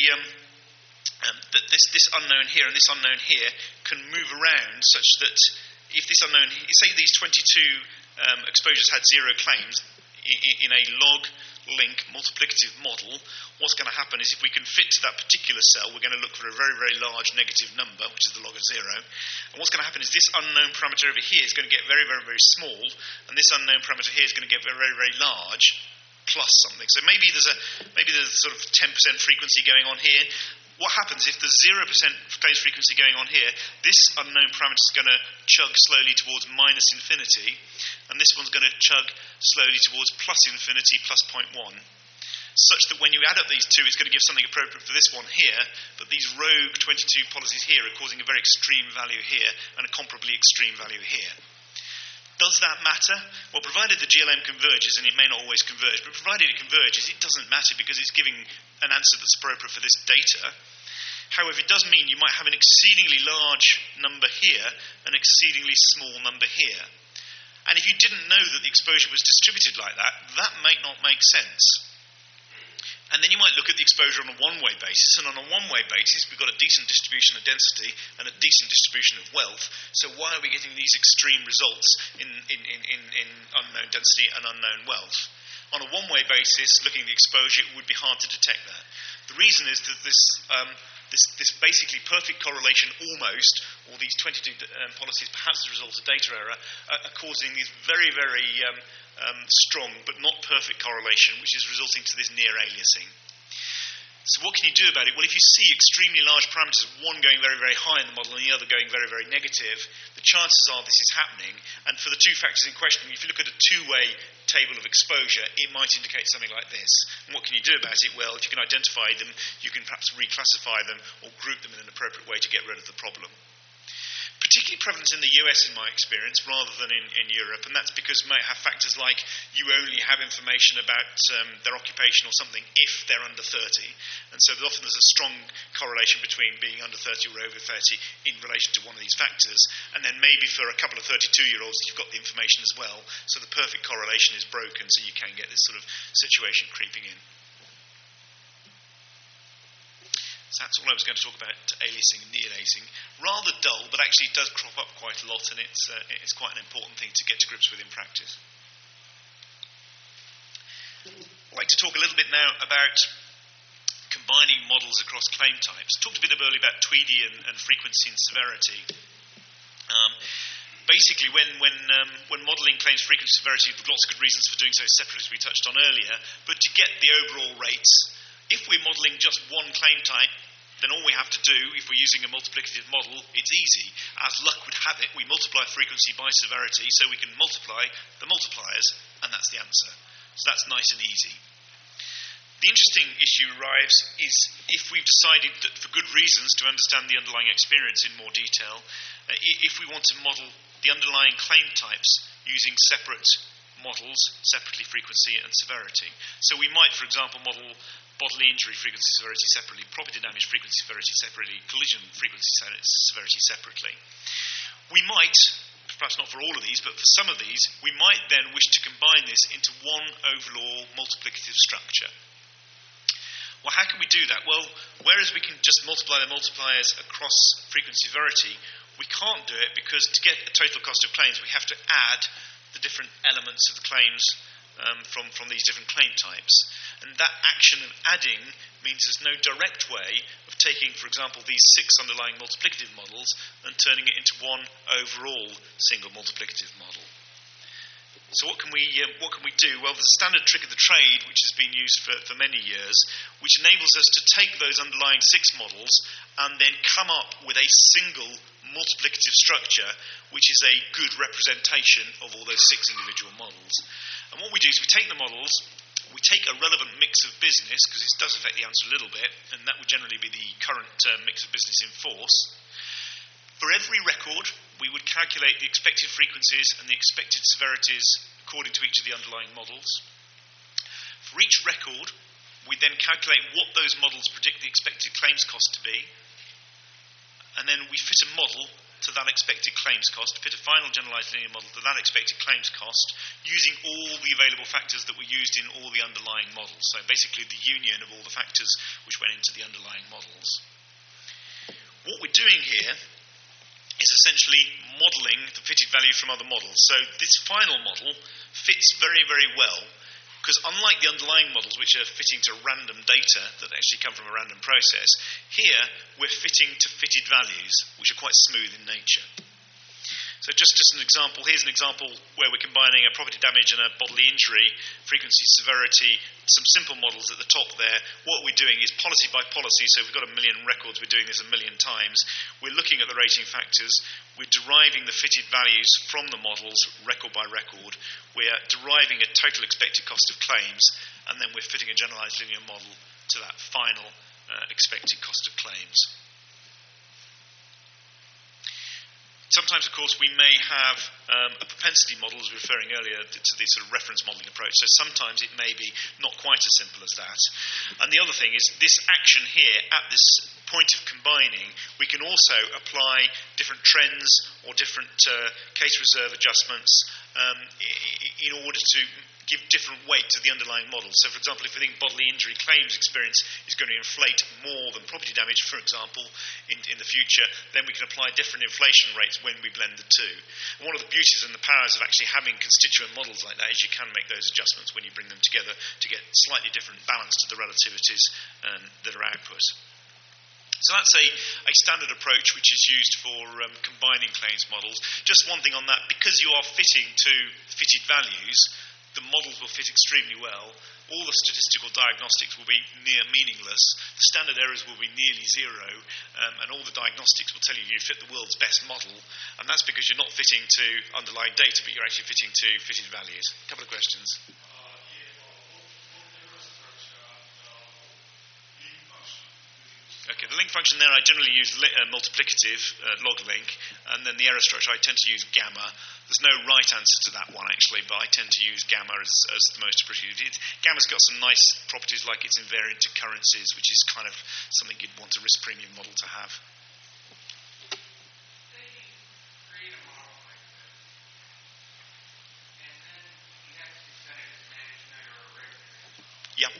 this unknown here and this unknown here can move around such that if this unknown, say these 22 exposures had zero claims in a log link multiplicative model, what's going to happen is, if we can fit to that particular cell, we're going to look for a very, very large negative number, which is the log of zero. And what's going to happen is, this unknown parameter over here is going to get very, very, very small, and this unknown parameter here is going to get very, very, very large, plus something. So maybe there's sort of 10% frequency going on here. What happens if there's 0% claims frequency going on here? This unknown parameter is going to chug slowly towards minus infinity, and this one's going to chug slowly towards plus infinity, plus 0.1, such that when you add up these two, it's going to give something appropriate for this one here, but these rogue 22 policies here are causing a very extreme value here and a comparably extreme value here. Does that matter? Well, provided the GLM converges, and it may not always converge, but provided it converges, it doesn't matter, because it's giving an answer that's appropriate for this data. However, it does mean you might have an exceedingly large number here, an exceedingly small number here. And if you didn't know that the exposure was distributed like that, that might not make sense. And then you might look at the exposure on a one-way basis, and on a one-way basis we've got a decent distribution of density and a decent distribution of wealth, so why are we getting these extreme results in unknown density and unknown wealth? On a one-way basis, looking at the exposure, it would be hard to detect that. The reason is that this basically perfect correlation almost, or these 22 policies, perhaps as a result of data error, are causing these very, very strong but not perfect correlation, which is resulting to this near aliasing. So what can you do about it? Well, if you see extremely large parameters, one going very, very high in the model and the other going very, very negative, the chances are this is happening. And for the two factors in question, if you look at a two-way table of exposure, it might indicate something like this. And what can you do about it? Well, if you can identify them, you can perhaps reclassify them or group them in an appropriate way to get rid of the problem. Particularly prevalent in the US, in my experience, rather than in Europe, and that's because you might have factors like you only have information about their occupation or something if they're under 30, and so often there's a strong correlation between being under 30 or over 30 in relation to one of these factors, and then maybe for a couple of 32-year-olds you've got the information as well, so the perfect correlation is broken, so you can get this sort of situation creeping in. So that's all I was going to talk about, aliasing and near-aliasing. Rather dull, but actually it does crop up quite a lot, and it's quite an important thing to get to grips with in practice. I'd like to talk a little bit now about combining models across claim types. I talked a bit earlier about Tweedy and frequency and severity. Basically, when modelling claims frequency and severity, there are lots of good reasons for doing so separately, as we touched on earlier, but to get the overall rates, if we're modelling just one claim type, then all we have to do, if we're using a multiplicative model, it's easy. As luck would have it, we multiply frequency by severity, so we can multiply the multipliers, and that's the answer. So that's nice and easy. The interesting issue arrives is if we've decided that for good reasons to understand the underlying experience in more detail, if we want to model the underlying claim types using separate models, separately frequency and severity. So we might, for example, model bodily injury frequency severity separately, property damage frequency severity separately, collision frequency severity separately. We might, perhaps not for all of these, but for some of these, we might then wish to combine this into one overall multiplicative structure. Well, how can we do that? Well, whereas we can just multiply the multipliers across frequency severity, we can't do it because to get a total cost of claims, we have to add the different elements of the claims from these different claim types. And that action of adding means there's no direct way of taking, for example, these 6 underlying multiplicative models and turning it into one overall single multiplicative model. So what can we do? Well, the standard trick of the trade, which has been used for many years, which enables us to take those underlying 6 models and then come up with a single multiplicative structure, which is a good representation of all those 6 individual models. And what we do is we take the models, we take a relevant mix of business, because this does affect the answer a little bit, and that would generally be the current mix of business in force. For every record, we would calculate the expected frequencies and the expected severities according to each of the underlying models. For each record, we then calculate what those models predict the expected claims cost to be, and then we fit a model to that expected claims cost, fit a final generalized linear model to that expected claims cost, using all the available factors that were used in all the underlying models. So basically the union of all the factors which went into the underlying models. What we're doing here is essentially modelling the fitted value from other models. So this final model fits very, very well, because unlike the underlying models, which are fitting to random data that actually come from a random process, here we're fitting to fitted values, which are quite smooth in nature. So just an example, here's an example where we're combining a property damage and a bodily injury, frequency, severity, some simple models at the top there. What we're doing is policy by policy, so if we've got 1 million records, we're doing this 1 million times. We're looking at the rating factors, we're deriving the fitted values from the models, record by record. We're deriving a total expected cost of claims, and then we're fitting a generalized linear model to that final expected cost of claims. Sometimes, of course, we may have a propensity model, as we were referring earlier to the sort of reference modelling approach. So sometimes it may be not quite as simple as that. And the other thing is this action here, at this point of combining, we can also apply different trends or different case reserve adjustments in order to give different weight to the underlying model. So, for example, if we think bodily injury claims experience is going to inflate more than property damage, for example, in the future, then we can apply different inflation rates when we blend the two. And one of the beauties and the powers of actually having constituent models like that is you can make those adjustments when you bring them together to get slightly different balance to the relativities that are output. So that's a standard approach which is used for combining claims models. Just one thing on that, because you are fitting to fitted values, the models will fit extremely well. All the statistical diagnostics will be near meaningless. The standard errors will be nearly zero, and all the diagnostics will tell you you fit the world's best model, and that's because you're not fitting to underlying data, but you're actually fitting to fitted values. A couple of questions. Okay, the link function there, I generally use multiplicative log link, and then the error structure, I tend to use gamma. There's no right answer to that one, actually, but I tend to use gamma as the most appreciated. Gamma's got some nice properties, like it's invariant to currencies, which is kind of something you'd want a risk premium model to have. Yep.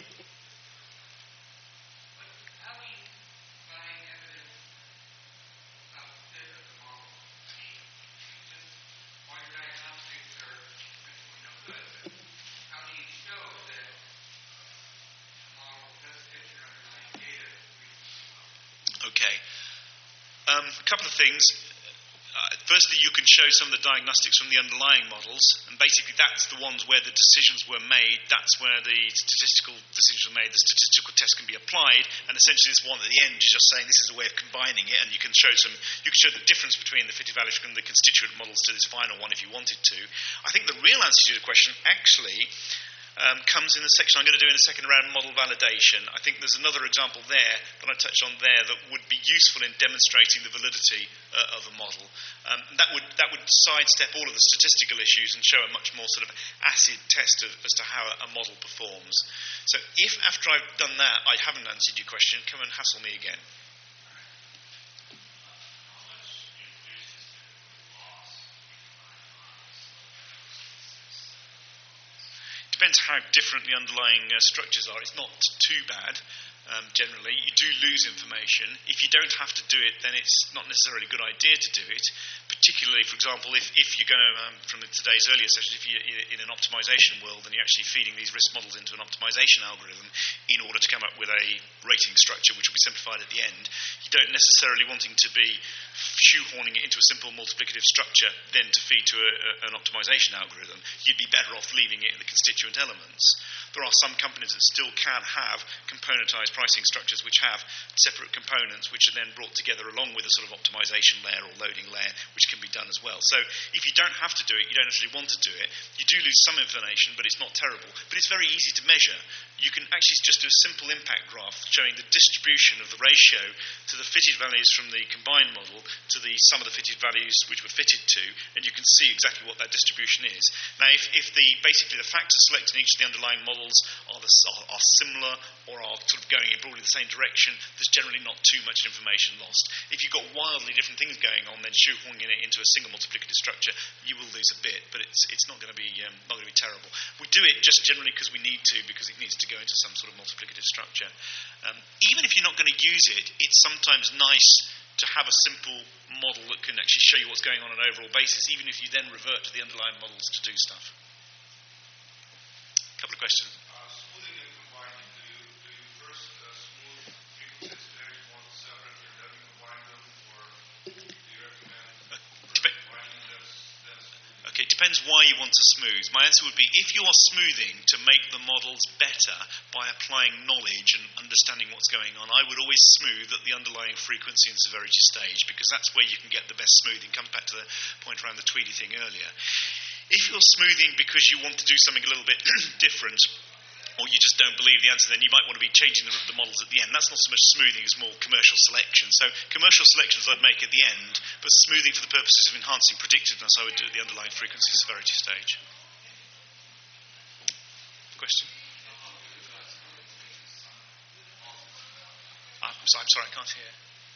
Okay. A couple of things. Firstly, you can show some of the diagnostics from the underlying models, and basically that's the ones where the decisions were made, that's where the statistical decisions were made, the statistical test can be applied, and essentially this one at the end is just saying this is a way of combining it, and you can show the difference between the fitted values from the constituent models to this final one if you wanted to. I think the real answer to the question actually comes in the section I'm going to do in the second round, model validation. I think there's another example there that I touched on there that would be useful in demonstrating the validity of a model. That would sidestep all of the statistical issues and show a much more sort of acid test as to how a model performs. So if after I've done that I haven't answered your question, come and hassle me again. Depends how different the underlying structures are. It's not too bad, generally. You do lose information. If you don't have to do it, then it's not necessarily a good idea to do it, particularly, for example, if you're going to, from today's earlier session, if you're in an optimization world and you're actually feeding these risk models into an optimization algorithm in order to come up with a rating structure which will be simplified at the end, you don't necessarily wanting to be shoehorning it into a simple multiplicative structure then to feed to an optimization algorithm. You'd be better off leaving it in the constituent elements. There are some companies that still can have componentized pricing structures which have separate components which are then brought together along with a sort of optimization layer or loading layer, which can be done as well. So if you don't have to do it, you don't actually want to do it, you do lose some information, but it's not terrible. But it's very easy to measure. You can actually just do a simple impact graph showing the distribution of the ratio to the fitted values from the combined model to the sum of the fitted values which were fitted to, and you can see exactly what that distribution is. Now, if basically the factors selected in each of the underlying models are similar or are sort of going in broadly the same direction, there's generally not too much information lost. If you've got wildly different things going on, then shoehorning it into a single multiplicative structure, you will lose a bit, but it's not going to be terrible. We do it just generally because we need to, because it needs to go into some sort of multiplicative structure. Even if you're not going to use it, it's sometimes nice to have a simple model that can actually show you what's going on an overall basis, even if you then revert to the underlying models to do stuff. A couple of questions. Smoothing and combining. Do you first smooth frequencies very more separately and then combine them, or do you recommend combining them, then smoothing? Okay, it depends why you want to smooth. My answer would be if you are smoothing to make the models better by applying knowledge and understanding what's going on, I would always smooth at the underlying frequency and severity stage, because that's where you can get the best smoothing. Comes back to the point around the Tweedy thing earlier. If you're smoothing because you want to do something a little bit different, or you just don't believe the answer, then you might want to be changing the models at the end. That's not so much smoothing as more commercial selection. So commercial selections I'd make at the end, but smoothing for the purposes of enhancing predictiveness I would do at the underlying frequency severity stage. Question? I'm sorry, I can't hear.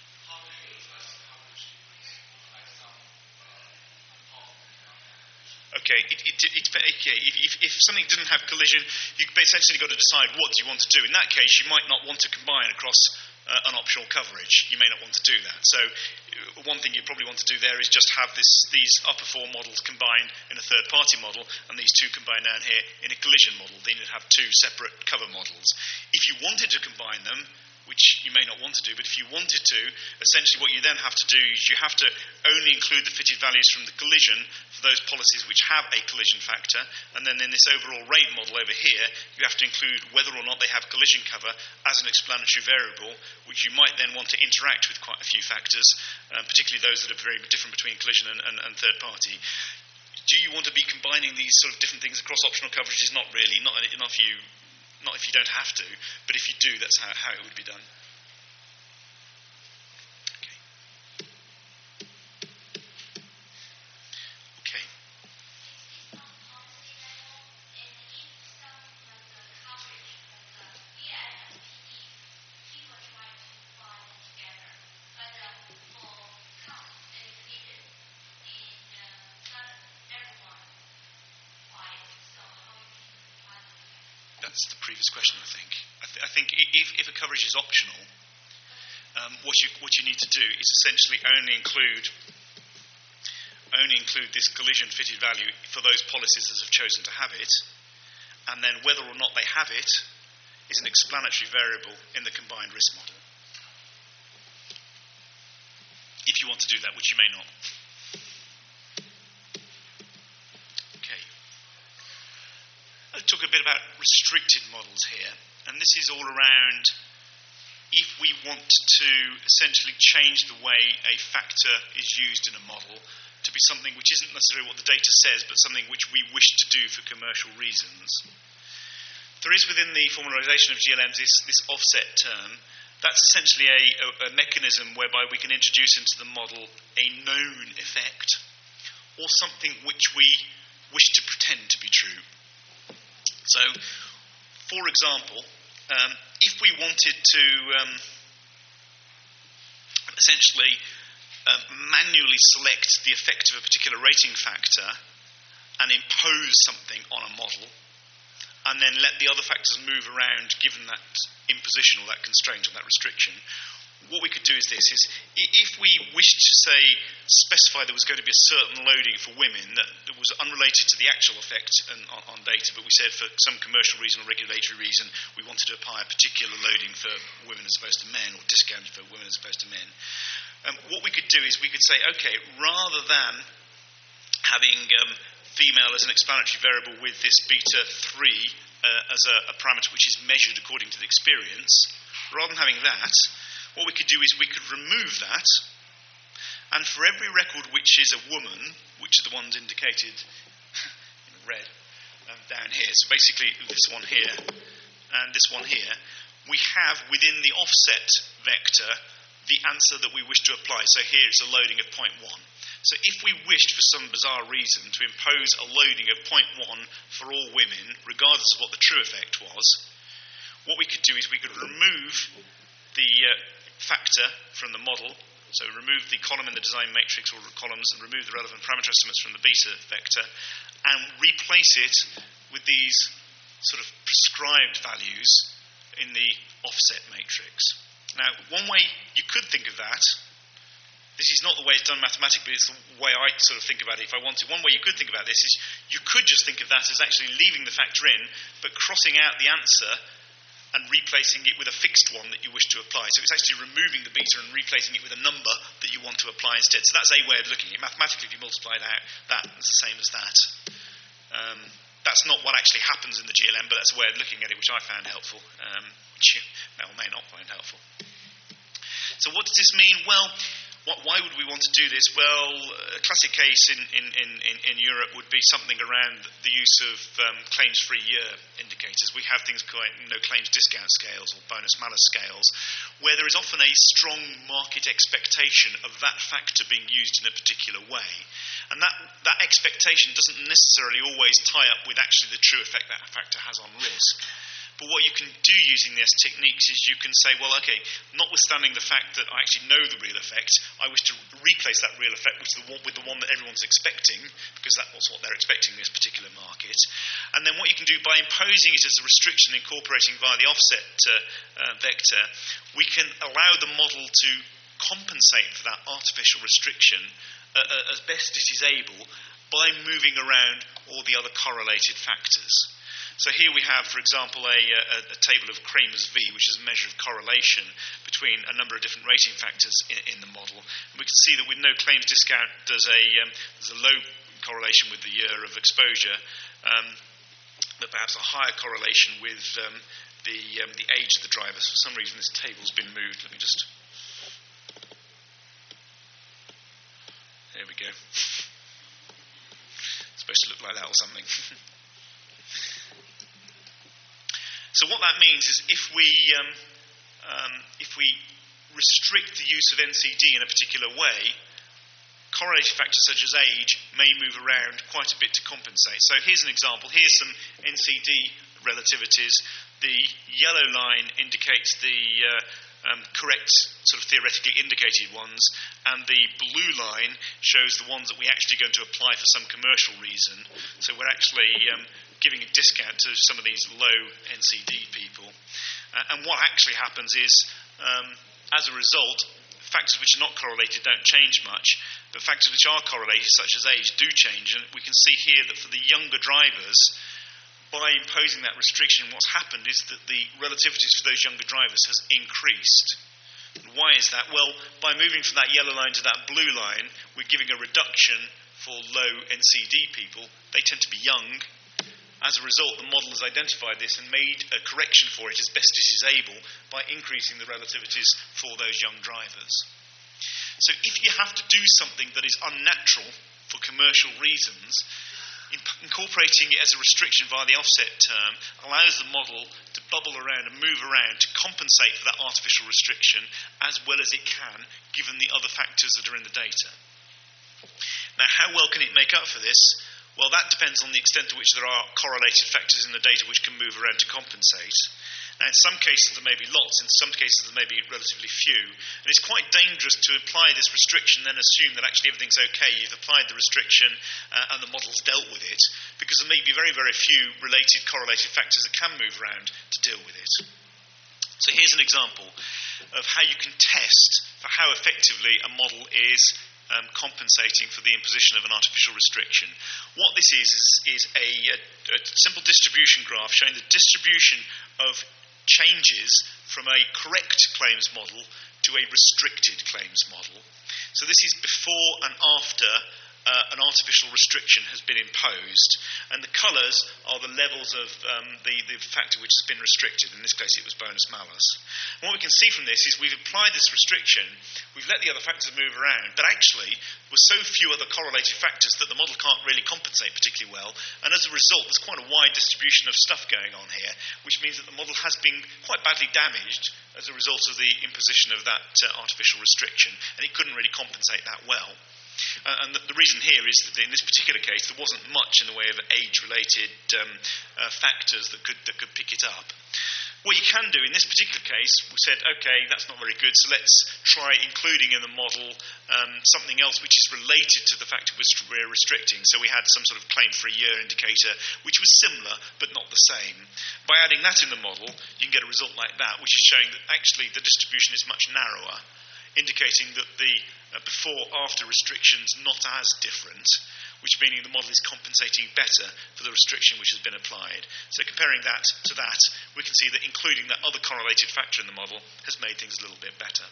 Okay, if something didn't have collision, you've essentially got to decide what do you want to do. In that case, you might not want to combine across an optional coverage. You may not want to do that. So one thing you probably want to do there is just have these upper four models combined in a third-party model and these two combined down here in a collision model. Then you'd have two separate cover models. If you wanted to combine them, which you may not want to do, but if you wanted to, essentially what you then have to do is you have to only include the fitted values from the collision for those policies which have a collision factor, and then in this overall rate model over here, you have to include whether or not they have collision cover as an explanatory variable, which you might then want to interact with quite a few factors, particularly those that are very different between collision and third party. Do you want to be combining these sort of different things across optional coverages? Not really, not if you don't have to, but if you do, that's how it would be done. Okay. That's the previous question, I think. I think if a coverage is optional, what you need to do is essentially only include this collision fitted value for those policies that have chosen to have it, and then whether or not they have it is an explanatory variable in the combined risk model. If you want to do that, which you may not. Let's talk a bit about restricted models here, and this is all around if we want to essentially change the way a factor is used in a model to be something which isn't necessarily what the data says, but something which we wish to do for commercial reasons. There is within the formalisation of GLMs this offset term. That's essentially a mechanism whereby we can introduce into the model a known effect or something which we wish to pretend to be true. So, for example, if we wanted to essentially manually select the effect of a particular rating factor and impose something on a model, and then let the other factors move around given that imposition or that constraint or that restriction, what we could do is this, is if we wished to, say, specify there was going to be a certain loading for women that was unrelated to the actual effect on data, but we said for some commercial reason or regulatory reason we wanted to apply a particular loading for women as opposed to men, or discount for women as opposed to men, what we could do is we could say, okay, rather than having female as an explanatory variable with this beta 3 as a parameter which is measured according to the experience, rather than having that, what we could do is we could remove that, and for every record which is a woman, which are the ones indicated in red down here, so basically this one here and this one here, we have within the offset vector the answer that we wish to apply. So here it's a loading of 0.1. So if we wished for some bizarre reason to impose a loading of 0.1 for all women, regardless of what the true effect was, what we could do is we could remove the factor from the model, so remove the column in the design matrix or columns and remove the relevant parameter estimates from the beta vector and replace it with these sort of prescribed values in the offset matrix. Now, one way you could think of that, this is not the way it's done mathematically, it's the way I sort of think about it if I want to. One way you could think about this is you could just think of that as actually leaving the factor in, but crossing out the answer and replacing it with a fixed one that you wish to apply. So it's actually removing the beta and replacing it with a number that you want to apply instead. So that's a way of looking at it. Mathematically, if you multiply it out, that's the same as that. That's not what actually happens in the GLM, but that's a way of looking at it which I found helpful, which you may or may not find helpful. So what does this mean? Well, why would we want to do this? Well, a classic case in Europe would be something around the use of claims-free year indicators. We have things called claims discount scales or bonus-malus scales, where there is often a strong market expectation of that factor being used in a particular way. And that expectation doesn't necessarily always tie up with actually the true effect that factor has on risk. But what you can do using these techniques is you can say, well, okay, notwithstanding the fact that I actually know the real effect, I wish to replace that real effect with the one that everyone's expecting, because that's what they're expecting in this particular market. And then what you can do by imposing it as a restriction, incorporating via the offset vector, we can allow the model to compensate for that artificial restriction as best it is able by moving around all the other correlated factors. So here we have, for example, a table of Kramer's V, which is a measure of correlation between a number of different rating factors in the model. And we can see that with no claims discount, there's a low correlation with the year of exposure, but perhaps a higher correlation with the age of the driver. So for some reason this table's been moved. Let me just... There we go. It's supposed to look like that or something. So what that means is if we restrict the use of NCD in a particular way, correlated factors such as age may move around quite a bit to compensate. So here's an example. Here's some NCD relativities. The yellow line indicates the correct sort of theoretically indicated ones, and the blue line shows the ones that we actually going to apply for some commercial reason. So we're actually giving a discount to some of these low NCD people. And what actually happens is, as a result, factors which are not correlated don't change much, but factors which are correlated, such as age, do change. And we can see here that for the younger drivers, by imposing that restriction, what's happened is that the relativities for those younger drivers has increased. Why is that? Well, by moving from that yellow line to that blue line, we're giving a reduction for low NCD people. They tend to be young. As a result, the model has identified this and made a correction for it as best it is able by increasing the relativities for those young drivers. So if you have to do something that is unnatural for commercial reasons, incorporating it as a restriction via the offset term allows the model to bubble around and move around to compensate for that artificial restriction as well as it can, given the other factors that are in the data. Now, how well can it make up for this? Well, that depends on the extent to which there are correlated factors in the data which can move around to compensate. Now, in some cases there may be lots, in some cases there may be relatively few. And it's quite dangerous to apply this restriction and then assume that actually everything's okay. You've applied the restriction and the model's dealt with it, because there may be very, very few related correlated factors that can move around to deal with it. So here's an example of how you can test for how effectively a model is compensating for the imposition of an artificial restriction. What this is a simple distribution graph showing the distribution of changes from a correct claims model to a restricted claims model. So this is before and after an artificial restriction has been imposed, and the colours are the levels of the factor which has been restricted. In this case it was bonus malus. And what we can see from this is we've applied this restriction, we've let the other factors move around, but actually with so few other correlated factors that the model can't really compensate particularly well, and as a result there's quite a wide distribution of stuff going on here, which means that the model has been quite badly damaged as a result of the imposition of that artificial restriction, and it couldn't really compensate that well. And the reason here is that in this particular case there wasn't much in the way of age-related factors that could pick it up. What you can do in this particular case, we said, okay, that's not very good, so let's try including in the model something else which is related to the factor we're restricting. So we had some sort of claim for a year indicator, which was similar but not the same. By adding that in the model, you can get a result like that, which is showing that actually the distribution is much narrower, indicating that the before-after restrictions not as different, which meaning the model is compensating better for the restriction which has been applied. So comparing that to that, we can see that including that other correlated factor in the model has made things a little bit better.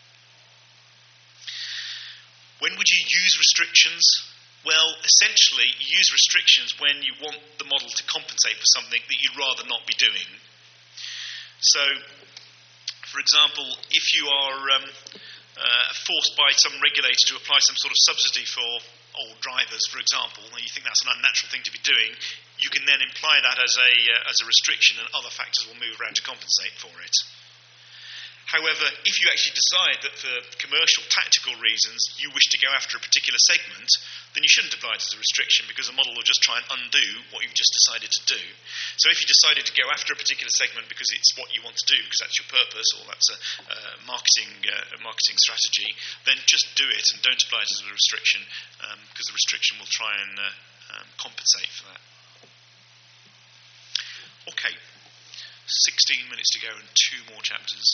When would you use restrictions? Well, essentially, you use restrictions when you want the model to compensate for something that you'd rather not be doing. So, for example, if you are forced by some regulator to apply some sort of subsidy for old drivers, for example, and you think that's an unnatural thing to be doing, you can then imply that as a restriction, and other factors will move around to compensate for it. However, if you actually decide that for commercial, tactical reasons you wish to go after a particular segment, then you shouldn't apply it as a restriction, because the model will just try and undo what you've just decided to do. So if you decided to go after a particular segment because it's what you want to do, because that's your purpose, or that's a marketing strategy, then just do it and don't apply it as a restriction, because the restriction will try and compensate for that. Okay, 16 minutes to go and 2 more chapters.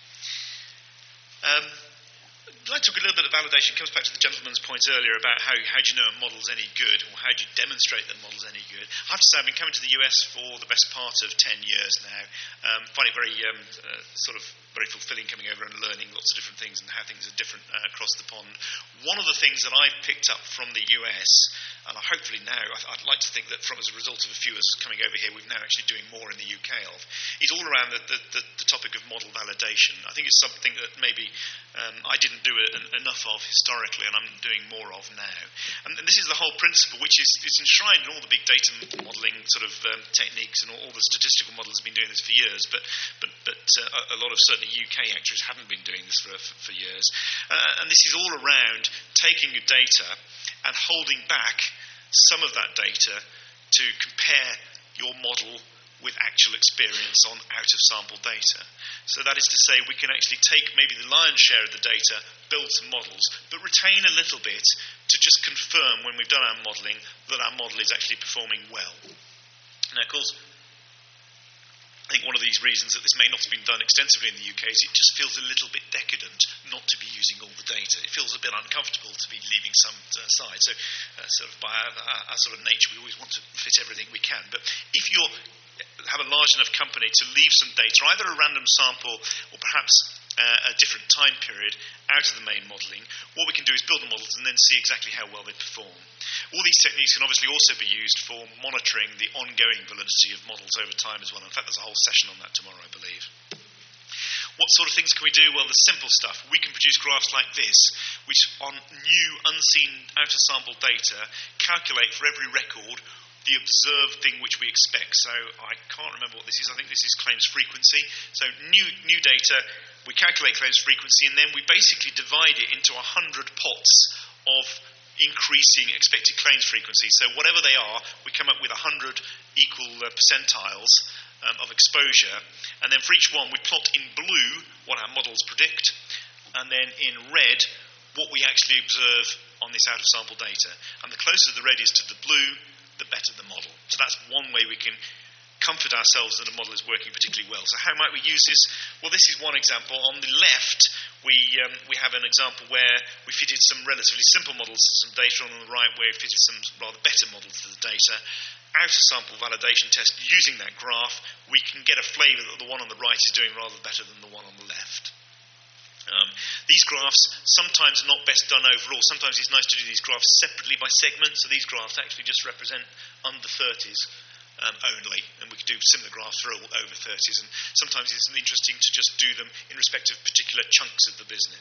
I'd like to talk a little bit about validation. It comes back to the gentleman's point earlier about how do you know a model's any good, or how do you demonstrate that a model's any good. I have to say I've been coming to the US for the best part of 10 years now. Find it very very fulfilling coming over and learning lots of different things and how things are different across the pond. One of the things that I've picked up from the US And hopefully now, I'd like to think that as a result of a few of us coming over here, we're now actually doing more in the UK is all around the topic of model validation. I think it's something that maybe I didn't do enough of historically, and I'm doing more of now. And this is the whole principle, which is enshrined in all the big data modelling sort of techniques, and all the statistical models have been doing this for years, but a lot of certainly UK actuaries haven't been doing this for years. And this is all around taking your data and holding back some of that data to compare your model with actual experience on out-of-sample data. So that is to say, we can actually take maybe the lion's share of the data, build some models, but retain a little bit to just confirm when we've done our modelling that our model is actually performing well. Now, of course, I think one of these reasons that this may not have been done extensively in the UK is it just feels a little bit decadent not to be using all the data. It feels a bit uncomfortable to be leaving some aside. So sort of by our sort of nature, we always want to fit everything we can. But if you have a large enough company to leave some data, either a random sample or perhaps a different time period out of the main modelling, what we can do is build the models and then see exactly how well they perform. All these techniques can obviously also be used for monitoring the ongoing validity of models over time as well. In fact, there's a whole session on that tomorrow, I believe. What sort of things can we do? Well, the simple stuff. We can produce graphs like this, which on new, unseen, out-of-sample data, calculate for every record the observed thing which we expect. So I can't remember what this is. I think this is claims frequency. So new data, we calculate claims frequency, and then we basically divide it into 100 pots of increasing expected claims frequency. So whatever they are, we come up with 100 equal percentiles of exposure, and then for each one we plot in blue what our models predict, and then in red what we actually observe on this out-of-sample data. And the closer the red is to the blue, the better the model. So that's one way we can comfort ourselves that a model is working particularly well. So how might we use this? Well, this is one example. On the left, we have an example where we fitted some relatively simple models to some data, and on the right where we fitted some rather better models to the data. Out-of-sample validation test, using that graph, we can get a flavour that the one on the right is doing rather better than the one on the left. These graphs sometimes are not best done overall. Sometimes it's nice to do these graphs separately by segment, so these graphs actually just represent under 30s only, and we can do similar graphs for over 30s, and sometimes it's interesting to just do them in respect of particular chunks of the business.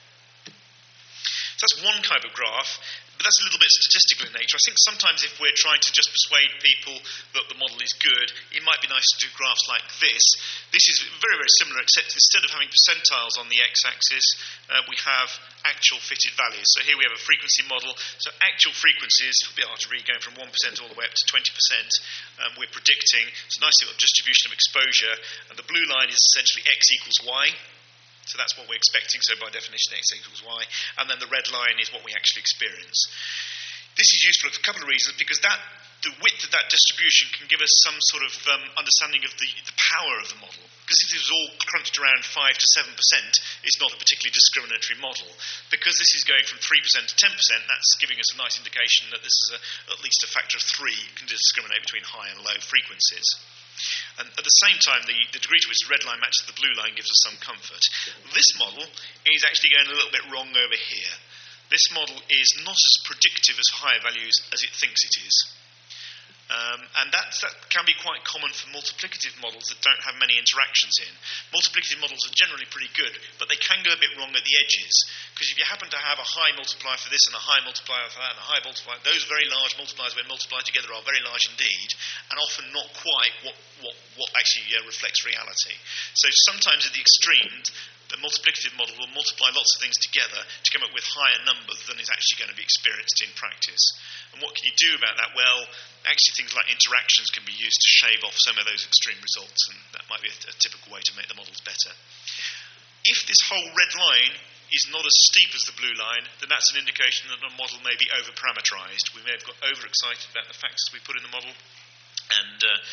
So that's one type of graph, but that's a little bit statistical in nature. I think sometimes if we're trying to just persuade people that the model is good, it might be nice to do graphs like this. This is very, very similar, except instead of having percentiles on the x-axis, we have actual fitted values. So here we have a frequency model. So actual frequencies, a bit hard to read, going from 1% all the way up to 20%. We're predicting, it's a nice little distribution of exposure, and the blue line is essentially x equals y. So that's what we're expecting, so by definition x equals y. And then the red line is what we actually experience. This is useful for a couple of reasons, because the width of that distribution can give us some sort of understanding of the power of the model. Because if it was all crunched around 5 to 7%, it's not a particularly discriminatory model. Because this is going from 3% to 10%, that's giving us a nice indication that this is at least a factor of 3 can discriminate between high and low frequencies. And at the same time, the degree to which the red line matches the blue line gives us some comfort. This model is actually going a little bit wrong over here. This model is not as predictive as higher values as it thinks it is. And that can be quite common for multiplicative models that don't have many interactions in. Multiplicative models are generally pretty good, but they can go a bit wrong at the edges. Because if you happen to have a high multiplier for this and a high multiplier for that and a high multiplier, those very large multipliers when multiplied together are very large indeed, and often not quite what actually reflects reality. So sometimes at the extremes, the multiplicative model will multiply lots of things together to come up with higher numbers than is actually going to be experienced in practice. And what can you do about that? Well, actually things like interactions can be used to shave off some of those extreme results, and that might be a typical way to make the models better. If this whole red line is not as steep as the blue line, then that's an indication that the model may be over-parameterized. We may have got overexcited about the factors we put in the model, and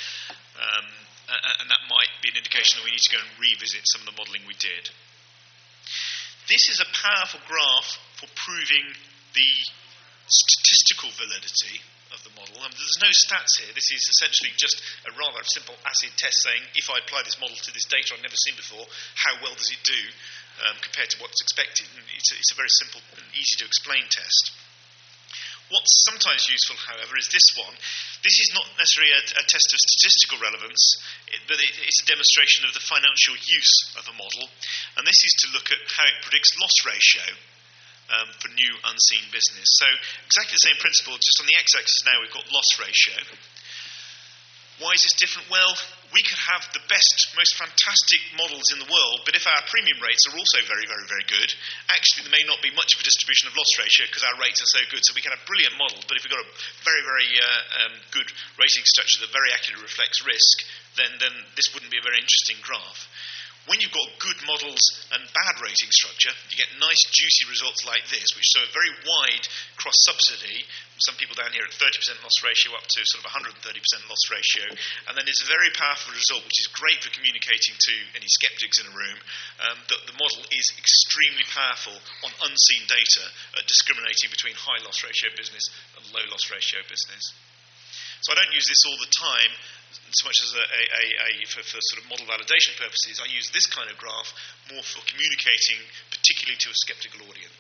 that might be an indication that we need to go and revisit some of the modelling we did. This is a powerful graph for proving the statistical validity of the model. There's no stats here. This is essentially just a rather simple acid test saying, if I apply this model to this data I've never seen before, how well does it do compared to what's expected? And it's a very simple and easy to explain test. What's sometimes useful, however, is this one. This is not necessarily a test of statistical relevance, but it's a demonstration of the financial use of a model. And this is to look at how it predicts loss ratio for new unseen business. So exactly the same principle, just on the x-axis now we've got loss ratio. Why is this different? Well, we could have the best, most fantastic models in the world, but if our premium rates are also very, very, very good, actually there may not be much of a distribution of loss ratio because our rates are so good. So we can have brilliant models, but if we've got a very, very good rating structure that very accurately reflects risk, then this wouldn't be a very interesting graph. When you've got good models and bad rating structure, you get nice juicy results like this, which show a very wide cross-subsidy. Some people down here at 30% loss ratio up to sort of 130% loss ratio. And then it's a very powerful result, which is great for communicating to any skeptics in a room, that the model is extremely powerful on unseen data at discriminating between high loss ratio business and low loss ratio business. So I don't use this all the time, so much as for sort of model validation purposes. I use this kind of graph more for communicating, particularly to a skeptical audience.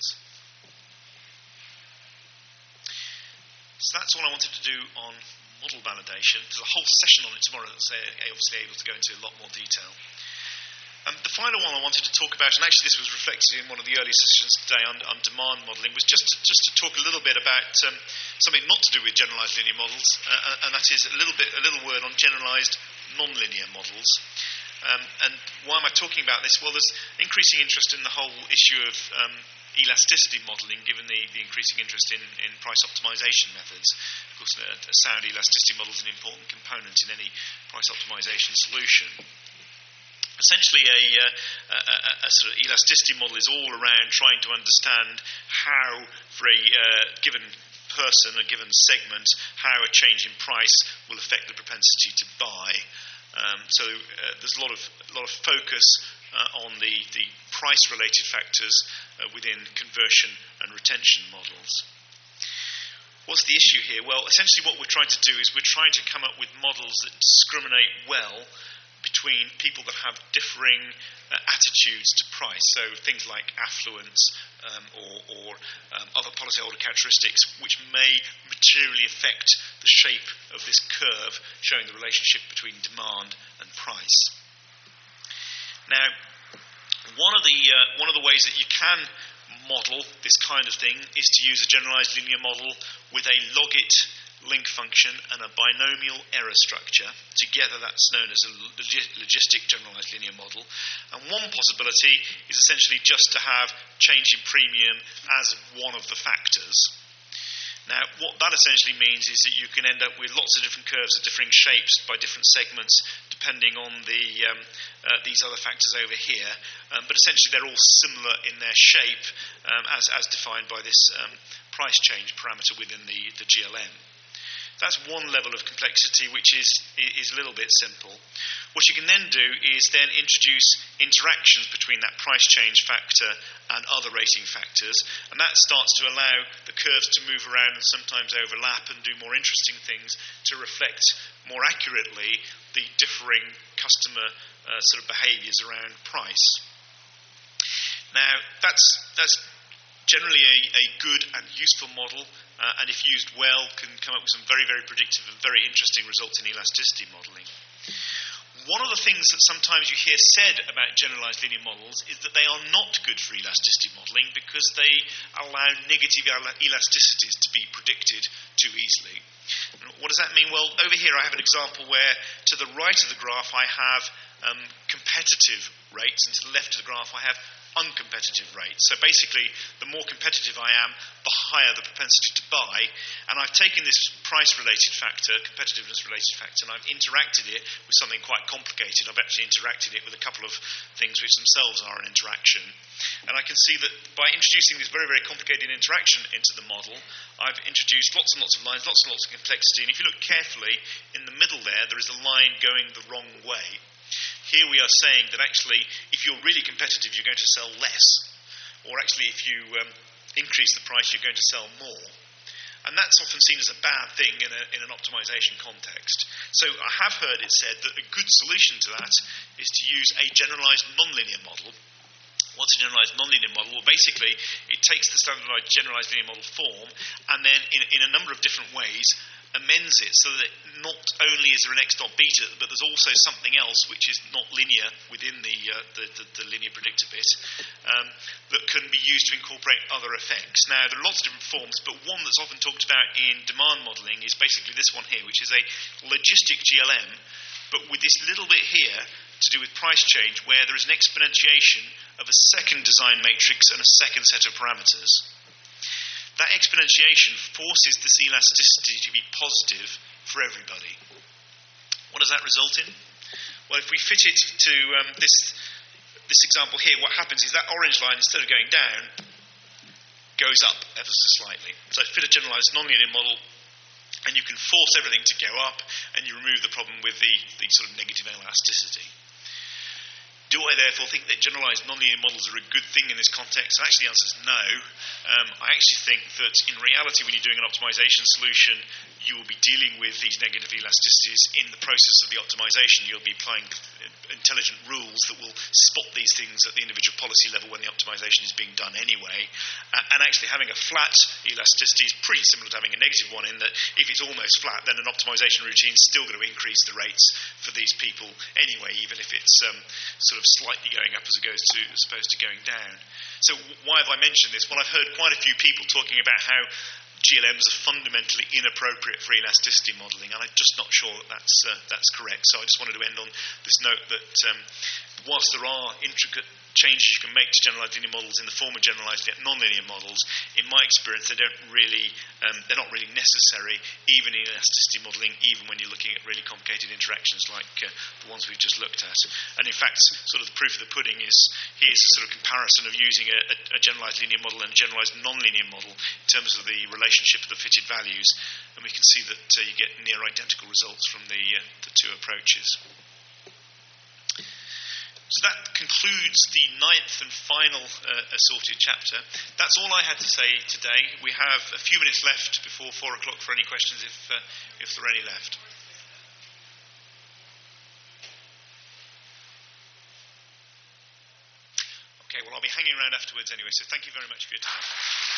So that's all I wanted to do on model validation. There's a whole session on it tomorrow that's obviously able to go into a lot more detail. The final one I wanted to talk about, and actually this was reflected in one of the early sessions today on demand modelling, was just to talk a little bit about something not to do with generalised linear models, and that is a little word on generalised non-linear models. And why am I talking about this? Well, there's increasing interest in the whole issue of elasticity modelling, given the increasing interest in price optimisation methods. Of course, a sound elasticity model is an important component in any price optimisation solution. Essentially, a sort of elasticity model is all around trying to understand how, for a given person, a given segment, how a change in price will affect the propensity to buy. So there's a lot of focus on the price-related factors within conversion and retention models. What's the issue here? Well, essentially what we're trying to do is we're trying to come up with models that discriminate well between people that have differing attitudes to price, so things like affluence or other policyholder characteristics which may materially affect the shape of this curve showing the relationship between demand and price. Now, one of the ways that you can model this kind of thing is to use a generalised linear model with a logit link function and a binomial error structure. Together that's known as a logistic generalised linear model. And one possibility is essentially just to have change in premium as one of the factors. Now, what that essentially means is that you can end up with lots of different curves of differing shapes by different segments depending on these other factors over here. But essentially they're all similar in their shape as defined by this price change parameter within the GLM. That's one level of complexity which is a little bit simple. What you can then do is then introduce interactions between that price change factor and other rating factors, and that starts to allow the curves to move around and sometimes overlap and do more interesting things to reflect more accurately the differing customer sort of behaviours around price. Now, that's generally a good and useful model, and if used well, can come up with some very, very predictive and very interesting results in elasticity modelling. One of the things that sometimes you hear said about generalised linear models is that they are not good for elasticity modelling because they allow negative elasticities to be predicted too easily. And what does that mean? Well, over here I have an example where to the right of the graph I have competitive rates, and to the left of the graph I have uncompetitive rates. So basically, the more competitive I am, the higher the propensity to buy. And I've taken this price-related factor, competitiveness-related factor, and I've interacted it with something quite complicated. I've actually interacted it with a couple of things which themselves are an interaction. And I can see that by introducing this very, very complicated interaction into the model, I've introduced lots and lots of lines, lots and lots of complexity. And if you look carefully, in the middle there is a line going the wrong way. Here we are saying that actually, if you're really competitive, you're going to sell less. Or actually, if you increase the price, you're going to sell more. And that's often seen as a bad thing in an optimization context. So I have heard it said that a good solution to that is to use a generalized nonlinear model, What's a generalized nonlinear model? Well, basically, it takes the standardized generalized linear model form and then, in a number of different ways, amends it so that not only is there an x dot beta, but there's also something else which is not linear within the linear predictor bit that can be used to incorporate other effects. Now, there are lots of different forms, but one that's often talked about in demand modeling is basically this one here, which is a logistic GLM, but with this little bit here to do with price change, where there is an exponentiation of a second design matrix and a second set of parameters. That exponentiation forces this elasticity to be positive for everybody. What does that result in? Well, if we fit it to this example here, what happens is that orange line, instead of going down, goes up ever so slightly. So fit a generalized nonlinear model, and you can force everything to go up, and you remove the problem with the sort of negative elasticity. Do I therefore think that generalized nonlinear models are a good thing in this context? And actually the answer is no. I actually think that in reality, when you're doing an optimization solution, you will be dealing with these negative elasticities in the process of the optimization. You'll be applying intelligent rules that will spot these things at the individual policy level when the optimization is being done anyway. And actually having a flat elasticity is pretty similar to having a negative one, in that if it's almost flat, then an optimization routine is still going to increase the rates for these people anyway, even if it's sort of slightly going up as opposed to going down. So why have I mentioned this? Well, I've heard quite a few people talking about how GLMs are fundamentally inappropriate for elasticity modelling, and I'm just not sure that that's correct. So I just wanted to end on this note that whilst there are intricate changes you can make to generalized linear models in the form of generalized nonlinear models, in my experience, they're not really necessary, even in elasticity modelling, even when you're looking at really complicated interactions like the ones we've just looked at. And in fact, sort of the proof of the pudding is here's a sort of comparison of using a generalized linear model and a generalized nonlinear model in terms of the relationship of the fitted values, and we can see that you get near identical results from the two approaches. So that concludes the 9th and final assorted chapter. That's all I had to say today. We have a few minutes left before 4 o'clock for any questions, if there are any left. Okay, well, I'll be hanging around afterwards anyway, so thank you very much for your time.